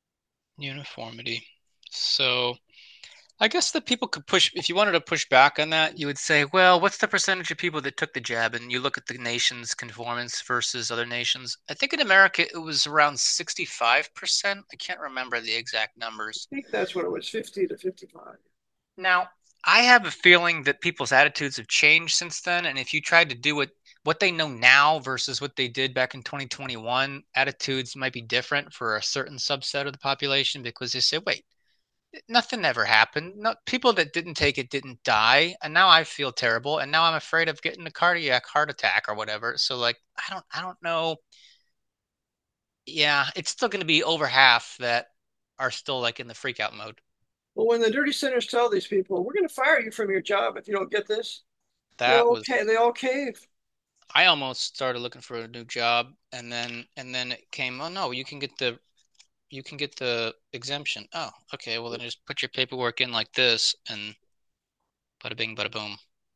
Uniformity. So I guess that people could push, if you wanted to push back on that, you would say, well, what's the percentage of people that took the jab? And you look at the nation's conformance versus other nations. I think in America it was around 65%. I can't remember the exact numbers. I think that's what it was, 50 to 55. Now, I have a feeling that people's attitudes have changed since then. And if you tried to do what they know now versus what they did back in 2021, attitudes might be different for a certain subset of the population because they say, wait, nothing ever happened. No, people that didn't take it didn't die, and now I feel terrible, and now I'm afraid of getting a cardiac heart attack or whatever. So like, I don't know. Yeah, it's still going to be over half that are still like in the freak out mode. Well, when the dirty sinners tell these people, we're going to fire you from your job if you don't get this, That was they all cave. I almost started looking for a new job, and then it came. Oh no, you can get the exemption. Oh, okay. Well then just put your paperwork in like this, and bada bing, bada boom.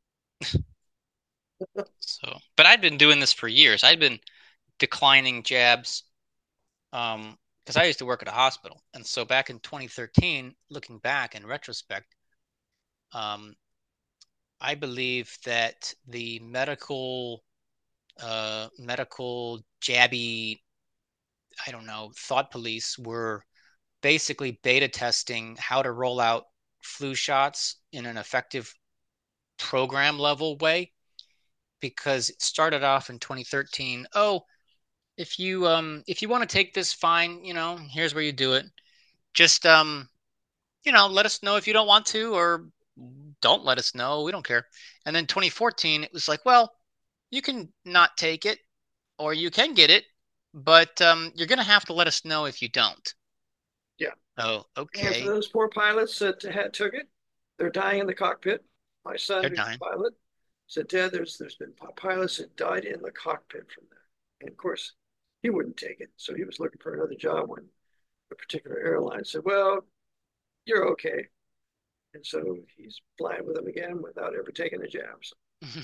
So, but I'd been doing this for years. I'd been declining jabs because I used to work at a hospital. And so back in 2013, looking back in retrospect, um, I believe that the medical jabby, I don't know, thought police were basically beta testing how to roll out flu shots in an effective program level way because it started off in 2013. Oh, if you want to take this, fine, here's where you do it. Just let us know if you don't want to, or don't let us know. We don't care. And then 2014, it was like, well, you can not take it or you can get it, but you're going to have to let us know if you don't. Yeah. Oh, And for okay. those poor pilots that took it, they're dying in the cockpit. My son, They're who's dying. a pilot, said, Dad, there's been pilots that died in the cockpit from that. And of course, he wouldn't take it. So he was looking for another job when a particular airline said, well, you're okay. And so he's flying with them again without ever taking the jabs.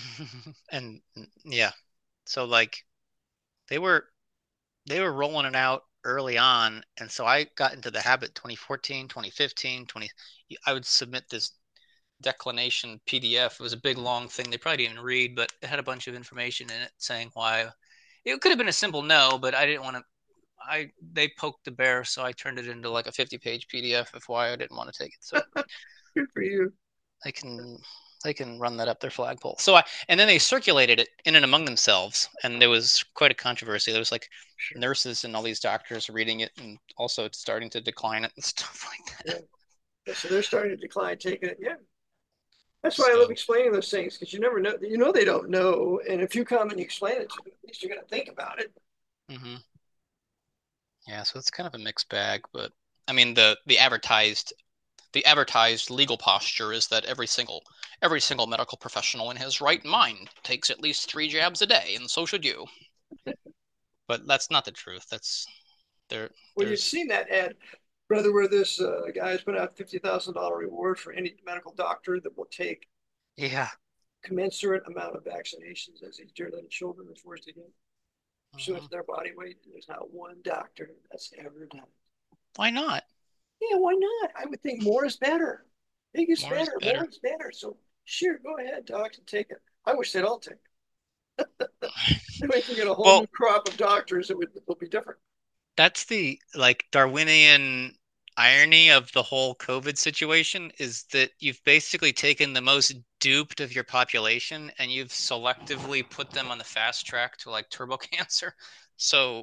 And yeah, so like they were they were rolling it out early on, and so I got into the habit 2014, 2015, 20 I would submit this declination PDF. It was a big long thing. They probably didn't even read, but it had a bunch of information in it saying why it could have been a simple no, but I didn't want to they poked the bear, so I turned it into like a 50-page PDF of why I didn't want to take it. So Good for you. they can they can run that up their flagpole. So and then they circulated it in and among themselves, and there was quite a controversy. There was like Sure. nurses and all these doctors reading it and also starting to decline it and stuff like Yeah. that. Yeah, so they're starting to decline taking it. Yeah. That's why I love So explaining those things because you never know. You know they don't know, and if you come and you explain it to them, at least you're going to think about it. mm-hmm. Yeah, so it's kind of a mixed bag, but I mean the advertised legal posture is that every single medical professional in his right mind takes at least 3 jabs a day, and so should you. But that's not the truth. That's there. Well, you've There's seen that ad, brother, where this guy has put out $50,000 reward for any medical doctor that will take yeah. commensurate amount of vaccinations as these dear little children are forced to get pursuant Mm-hmm. to their body weight. There's not one doctor that's ever done it. Why not? Yeah, why not? I would think more is better. Big is More is better. More better. is better. So sure, go ahead, docs, and take it. I wish they'd all take it. Then we can get a whole new Well, crop of doctors that will be different. that's the like Darwinian irony of the whole COVID situation is that you've basically taken the most duped of your population and you've selectively put them on the fast track to like turbo cancer. So,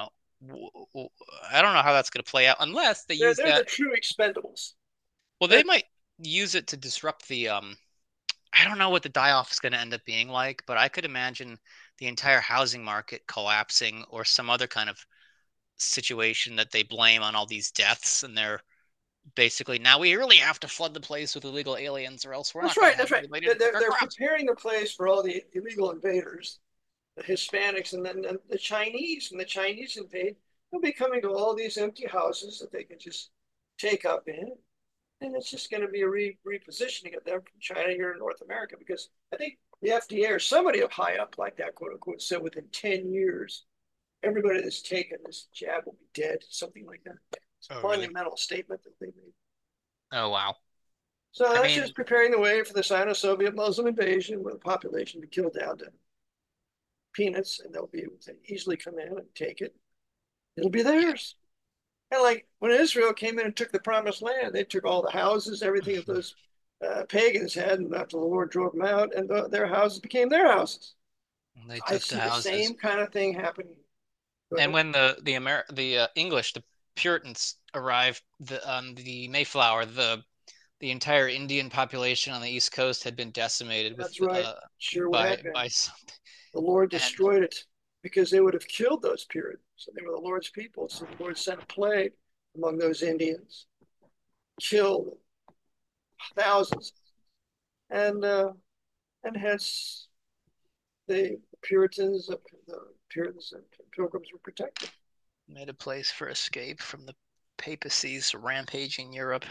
I don't know how that's going to play out unless they use They're the that. true expendables. Well, they That, might use it to disrupt the I don't know what the die off is going to end up being like, but I could imagine the entire housing market collapsing or some other kind of situation that they blame on all these deaths, and they're basically now we really have to flood the place with illegal aliens or else we're that's not going right. to That's have right. anybody to cook our They're crops. preparing the place for all the illegal invaders, the Hispanics, and then the Chinese. And the Chinese invade, they'll be coming to all these empty houses that they can just take up in. And it's just going to be a repositioning of them from China here in North America because I think the FDA or somebody high up like that, quote unquote, said within 10 years, everybody that's taken this jab will be dead, something like that. It's Oh, a really? monumental statement that they made. Oh, wow. So I that's mean, just preparing the way for the Sino-Soviet Muslim invasion, where the population will be killed down to peanuts, and they'll be able to easily come in and take it. It'll be theirs. And like when Israel came in and took the promised land, they took all the houses, everything that those pagans had, and after the Lord drove them out, and their houses became their houses. they So I took the see the houses. same kind of thing happening. Go And ahead. when the English, the Puritans arrived on the Mayflower, the entire Indian population on the East Coast had been decimated with That's right. Sure would have been. by something. The Lord And destroyed it because they would have killed those Puritans. So they were the Lord's people. So the Lord sent a plague among those Indians, killed thousands, and uh, and hence the Puritans and Pilgrims were protected. made a place for escape from the papacy's rampaging Europe.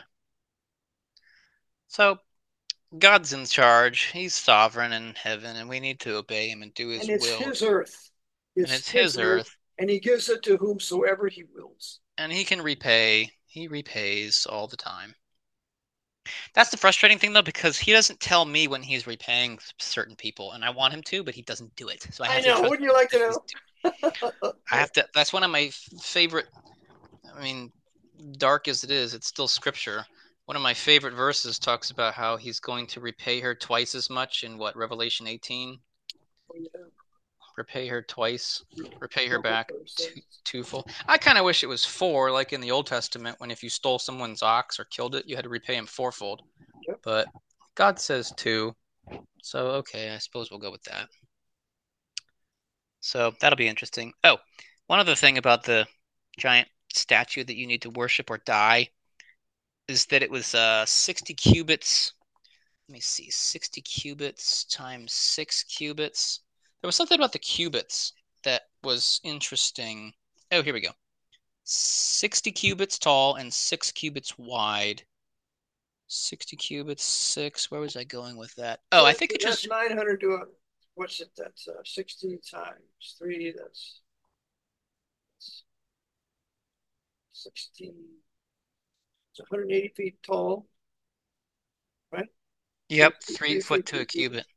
So God's in charge. He's sovereign in heaven, and we need to obey him and do And his it's will. His earth. And It's it's His his earth, earth, and He gives it to whomsoever He wills. and he can repay. He repays all the time. That's the frustrating thing, though, because he doesn't tell me when he's repaying certain people, and I want him to, but he doesn't do it. So I I have to know. trust Wouldn't you him like to that he's. know? I have to. That's one of my favorite. I mean, dark as it is, it's still scripture. One of my favorite verses talks about how he's going to repay her twice as much in what Revelation 18. Repay her twice, repay her back twofold. I kind of wish it was four, like in the Old Testament, when if you stole someone's ox or killed it, you had to repay him fourfold. Yep. But God says 2. So, okay, I suppose we'll go with that. So that'll be interesting. Oh, one other thing about the giant statue that you need to worship or die is that it was 60 cubits. Let me see, 60 cubits times 6 cubits. There was something about the cubits that was interesting. Oh, here we go. 60 cubits tall and 6 cubits wide. 60 cubits, 6. Where was I going with that? Oh, I think it That's just 900 to what's it? That's 60 times 3. That's 16. It's 180 feet tall, right? Yep, 3 3 foot feet, to 3 a feet. cubit.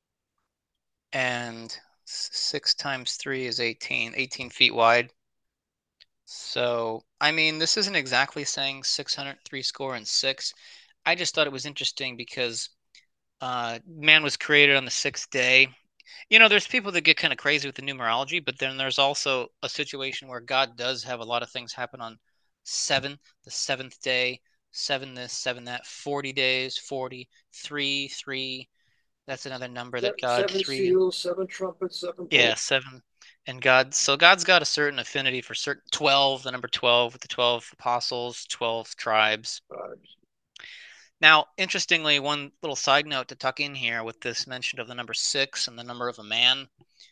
And 6 times 3 is 18, 18 feet wide. So, I mean, this isn't exactly saying 603 score and 6. I just thought it was interesting because man was created on the 6th day. There's people that get kind of crazy with the numerology, but then there's also a situation where God does have a lot of things happen on 7, the 7th day, 7 this, 7 that, 40 days, 40, 3, 3. That's another number that God, Seven 3. seals, 7 trumpets, 7 Yeah, bowls. 7. And God's got a certain affinity for certain 12, the number 12 with the 12 apostles, 12 tribes. Now, interestingly, one little side note to tuck in here with this mention of the number 6 and the number of a man.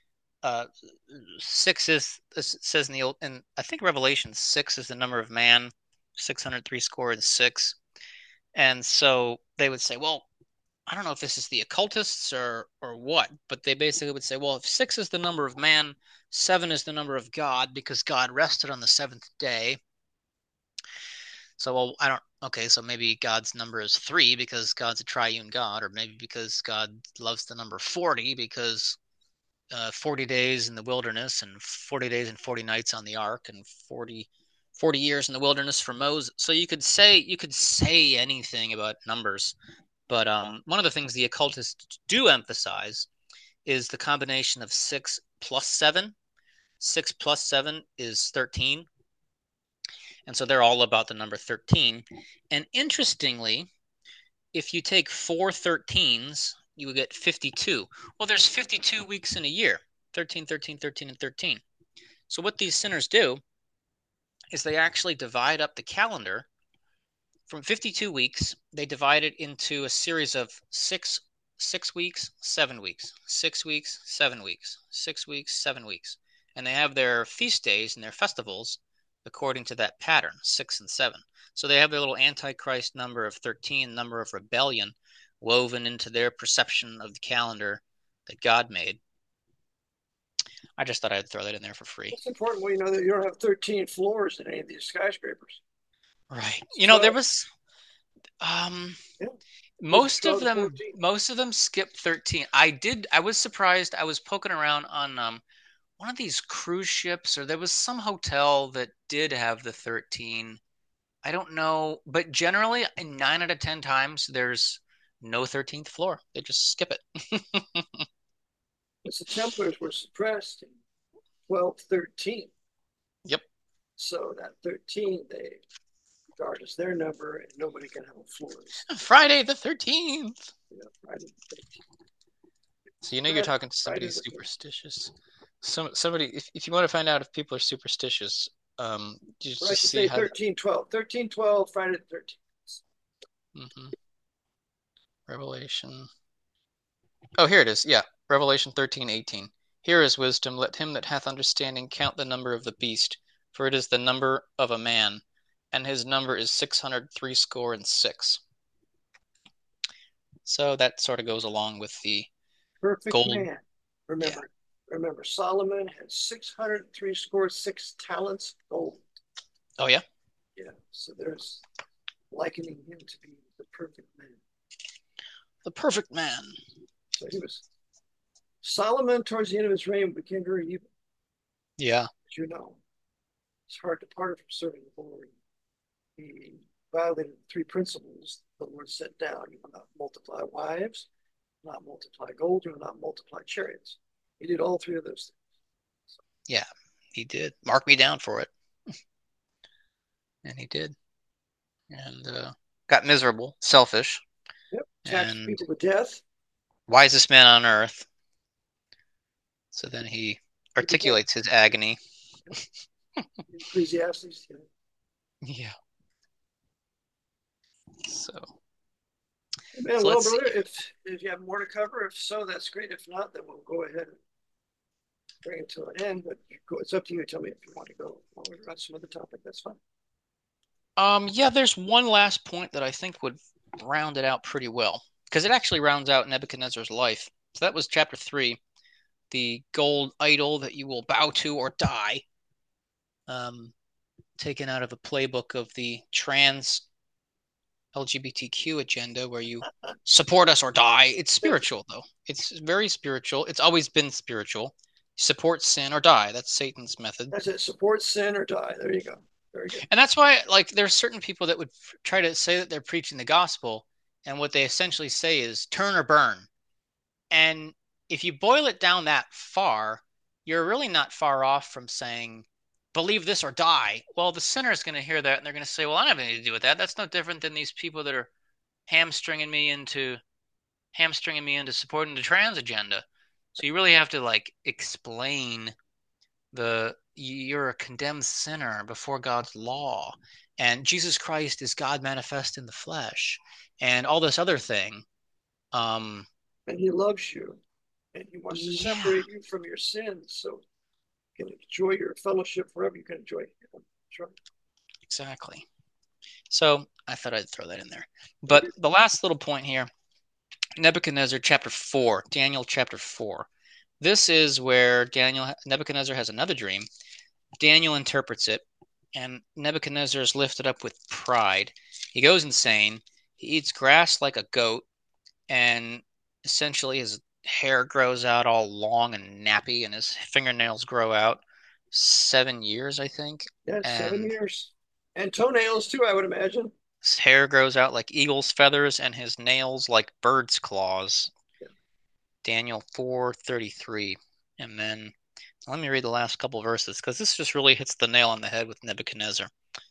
6 is, it says in the old, and I think Revelation 6 is the number of man, 603 score and 6. And so they would say, well, I don't know if this is the occultists or what, but they basically would say, well, if 6 is the number of man, 7 is the number of God because God rested on the 7th day. So, well, I don't, okay, so maybe God's number is 3 because God's a triune God, or maybe because God loves the number 40 because 40 days in the wilderness and 40 days and 40 nights on the ark and 40 years in the wilderness for Moses. So you could say anything about numbers, but one of the things the occultists do emphasize is the combination of 6 plus 7. 6 plus 7 is 13. And so they're all about the number 13. And interestingly, if you take 4 13s, you get 52. Well, there's 52 weeks in a year. 13, 13, 13, and 13. So what these sinners do is they actually divide up the calendar from 52 weeks. They divide it into a series of 6 weeks, 7 weeks, 6 weeks, 7 weeks, 6 weeks, 7 weeks. And they have their feast days and their festivals according to that pattern, 6 and 7. So they have their little antichrist number of 13, number of rebellion, woven into their perception of the calendar that God made. I just thought I'd throw that in there for free. It's important when you know that you don't have 13 floors in any of these skyscrapers. Right. There 12. was Yeah. most of 12 to them 14. skipped 13. I was surprised. I was poking around on one of these cruise ships, or there was some hotel that did have the 13. I don't know, but generally, in 9 out of 10 times, there's no 13th floor. They just skip it. Because the Templars were suppressed in 1213. Yep. So that 13, they regard as their number, and nobody can have floors. Friday the 13th. Friday the 13th. So you're talking to somebody superstitious. Somebody, if you want to find out if people are superstitious, Or I just should see say how. 1312. 1312, Friday the 13th. Mm-hmm. Revelation. Oh, here it is. Yeah, Revelation 13:18. Here is wisdom. Let him that hath understanding count the number of the beast, for it is the number of a man, and his number is 603 score and 6. So that sort of goes along with the Perfect gold. man. Yeah. Remember, Solomon had 603 scores, 6 talents gold. Oh, yeah. Yeah. So there's likening him to be the perfect man. The perfect man. So he was Solomon towards the end of his reign became very evil. Yeah. As you know, it's hard to part from serving the Lord. He violated 3 principles the Lord set down. You will not multiply wives, not multiply gold, you will not multiply chariots. He did all 3 of those things. So, Yeah, he did. Mark me down for it. And he did. And got miserable, selfish, yep. tax and people to death. wisest man on earth. So then he He began articulates his agony. Ecclesiastes. Yeah. So, Man, so well, let's see. brother, if you have more to cover, if so, that's great. If not, then we'll go ahead and bring it to an end. But it's up to you. Tell me if you want to go on some other topic. That's fine. Yeah, there's one last point that I think would round it out pretty well because it actually rounds out Nebuchadnezzar's life. So that was chapter 3, the gold idol that you will bow to or die. Taken out of a playbook of the trans LGBTQ agenda where you support us or die. It's spiritual, though. It's very spiritual. It's always been spiritual. Support sin or die. That's Satan's method. That's it. Support sin or die. There you go. Very good. And that's why, like, there's certain people that would try to say that they're preaching the gospel, and what they essentially say is turn or burn. And if you boil it down that far, you're really not far off from saying, believe this or die. Well, the sinner is going to hear that and they're going to say, well, I don't have anything to do with that. That's no different than these people that are hamstringing me into supporting the trans agenda. So you really have to like explain you're a condemned sinner before God's law, and Jesus Christ is God manifest in the flesh, and all this other thing. And he loves you, and he wants to Yeah, separate you from your sins, so you can enjoy your fellowship forever. You can enjoy him. Sure. exactly. So I thought I'd throw that in there. Very But good. the last little point here, Nebuchadnezzar chapter 4, Daniel chapter 4. This is where Nebuchadnezzar has another dream. Daniel interprets it, and Nebuchadnezzar is lifted up with pride. He goes insane. He eats grass like a goat, and essentially his hair grows out all long and nappy, and his fingernails grow out 7 years, I think. Yeah, 7 And years. And toenails too, I would imagine. his hair grows out like eagle's feathers, and his nails like bird's claws. Yeah. Daniel 4:33. And then let me read the last couple verses because this just really hits the nail on the head with Nebuchadnezzar.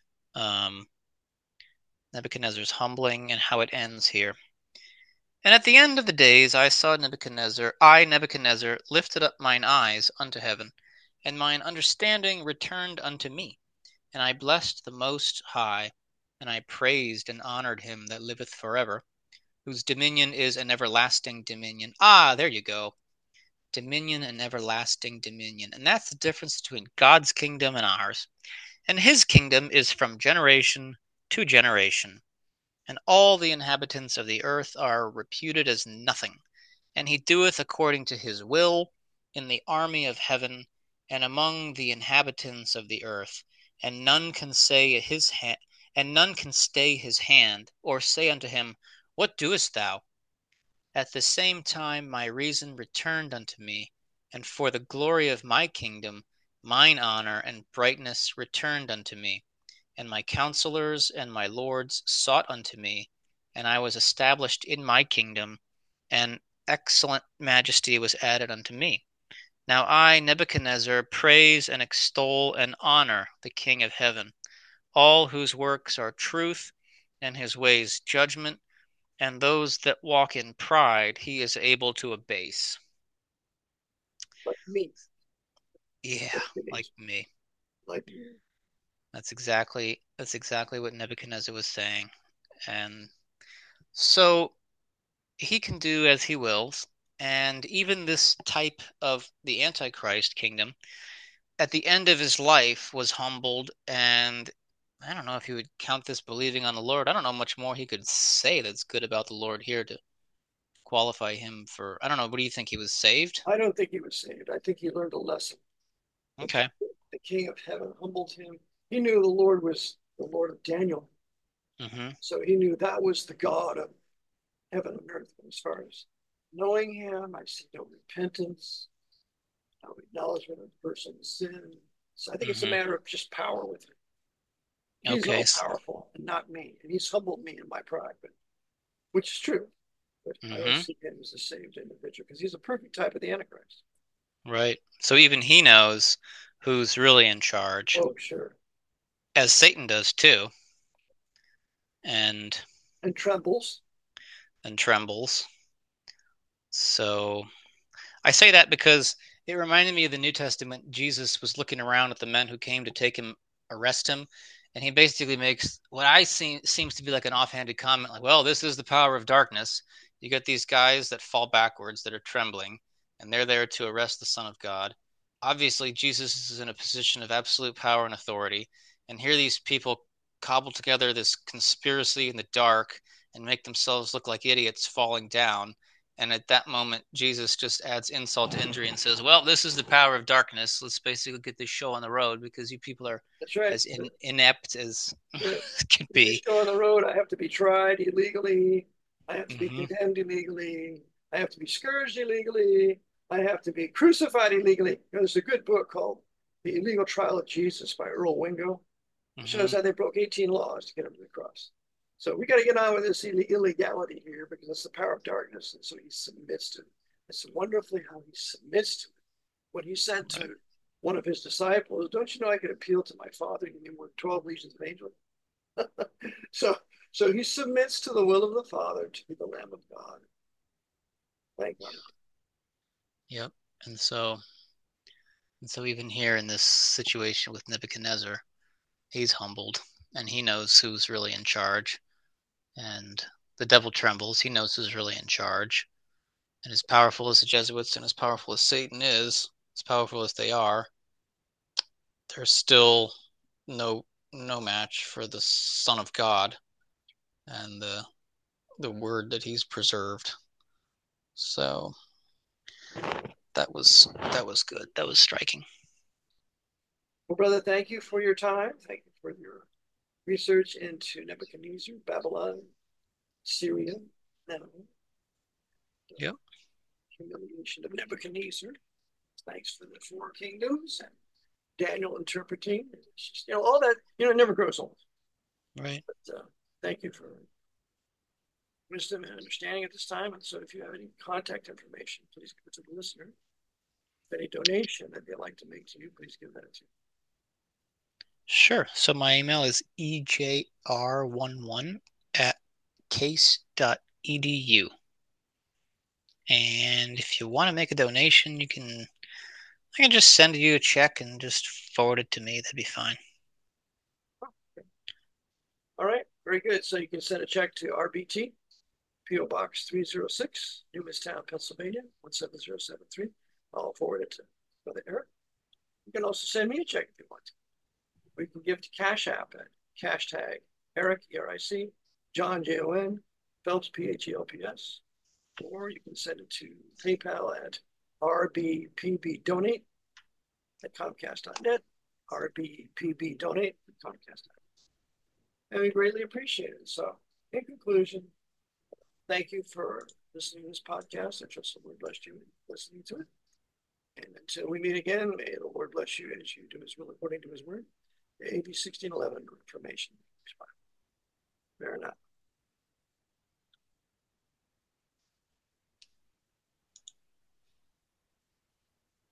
Um, Nebuchadnezzar's humbling and how it ends here. And at the end of the days I saw Nebuchadnezzar, lifted up mine eyes unto heaven, and mine understanding returned unto me. And I blessed the Most High, and I praised and honored him that liveth forever, whose dominion is an everlasting dominion. Ah, there you go. Dominion and everlasting dominion. And that's the difference between God's kingdom and ours. And his kingdom is from generation to generation. And all the inhabitants of the earth are reputed as nothing. And he doeth according to his will in the army of heaven and among the inhabitants of the earth. And none can say his hand, and none can stay his hand, or say unto him, What doest thou? At the same time my reason returned unto me, and for the glory of my kingdom, mine honor and brightness returned unto me, and my counselors and my lords sought unto me, and I was established in my kingdom, and excellent majesty was added unto me. Now I, Nebuchadnezzar, praise and extol and honor the King of heaven, all whose works are truth, and his ways judgment, and those that walk in pride he is able to abase. Like me. Yeah, like me. Like me. That's exactly what Nebuchadnezzar was saying. And so he can do as he wills. And even this type of the Antichrist kingdom, at the end of his life, was humbled. And I don't know if he would count this believing on the Lord. I don't know much more he could say that's good about the Lord here to qualify him for. I don't know. What do you think? He was saved? I don't think he was saved. I think he learned a lesson. Okay. The King of heaven humbled him. He knew the Lord was the Lord of Daniel. Mm-hmm. So he knew that was the God of heaven and earth. As far as knowing him, I see no repentance, no acknowledgement of the person's sin. So I think it's a Mm-hmm. matter of just power with him. He's Okay. all powerful and not me. And he's humbled me in my pride, but which is true. But I don't Mm-hmm. see him as a saved individual because he's a perfect type of the Antichrist. Right. So even he knows who's really in charge, Oh, sure. as Satan does too. And And trembles. and trembles. So I say that because it reminded me of the New Testament. Jesus was looking around at the men who came to take him, arrest him, and he basically makes what I see seems to be like an offhanded comment, like, "Well, this is the power of darkness. You get these guys that fall backwards, that are trembling, and they're there to arrest the Son of God. Obviously, Jesus is in a position of absolute power and authority, and here these people cobble together this conspiracy in the dark and make themselves look like idiots falling down." And at that moment, Jesus just adds insult to injury and says, "Well, this is the power of darkness. Let's basically get this show on the road because you people are That's right. as inept as Yeah. could This be." show on the road, I have to be tried illegally. I have to be Mm-hmm. condemned illegally. I have to be scourged illegally. I have to be crucified illegally. There's a good book called The Illegal Trial of Jesus by Earl Wingo. It Mm-hmm. shows how they broke 18 laws to get him to the cross. So we got to get on with this illegality here because it's the power of darkness. And so he submits to it. It's wonderfully how he submits to it. When he said Right. to one of his disciples, "Don't you know I could appeal to my Father and give him 12 legions of angels?" So, so he submits to the will of the Father to be the Lamb of God. Thank God. Yep. And so, even here in this situation with Nebuchadnezzar, he's humbled and he knows who's really in charge. And the devil trembles. He knows who's really in charge. And as powerful as the Jesuits and as powerful as Satan is, as powerful as they are, there's still no match for the Son of God and the word that he's preserved. So that was good. That was striking. Well, brother, thank you for your time. Thank you for your research into Nebuchadnezzar, Babylon, Syria, Nineveh, the Yep. humiliation of Nebuchadnezzar. Thanks for the four kingdoms and Daniel interpreting. It's just, all that, it never grows old. Right. But thank you for wisdom and understanding at this time. And so if you have any contact information, please give it to the listener. If any donation that they'd like to make to you, please give that to you. Sure. So my email is ejr11@case.edu. And if you want to make a donation, I can just send you a check and just forward it to me. That'd be fine. Okay. All right, very good. So you can send a check to RBT, PO Box 306, Newmanstown, Pennsylvania, 17073. I'll forward it to Brother Eric. You can also send me a check if you want to. We can give to Cash App at #, Eric, ERIC, John, JON, Phelps, PHELPS. Or you can send it to PayPal at rbpbdonate at Comcast.net, rbpbdonate at Comcast.net. And we greatly appreciate it. So, in conclusion, thank you for listening to this podcast. I trust the Lord bless you listening to it. And until we meet again, may the Lord bless you as you do his will according to his word. AB 1611 information. Fair enough.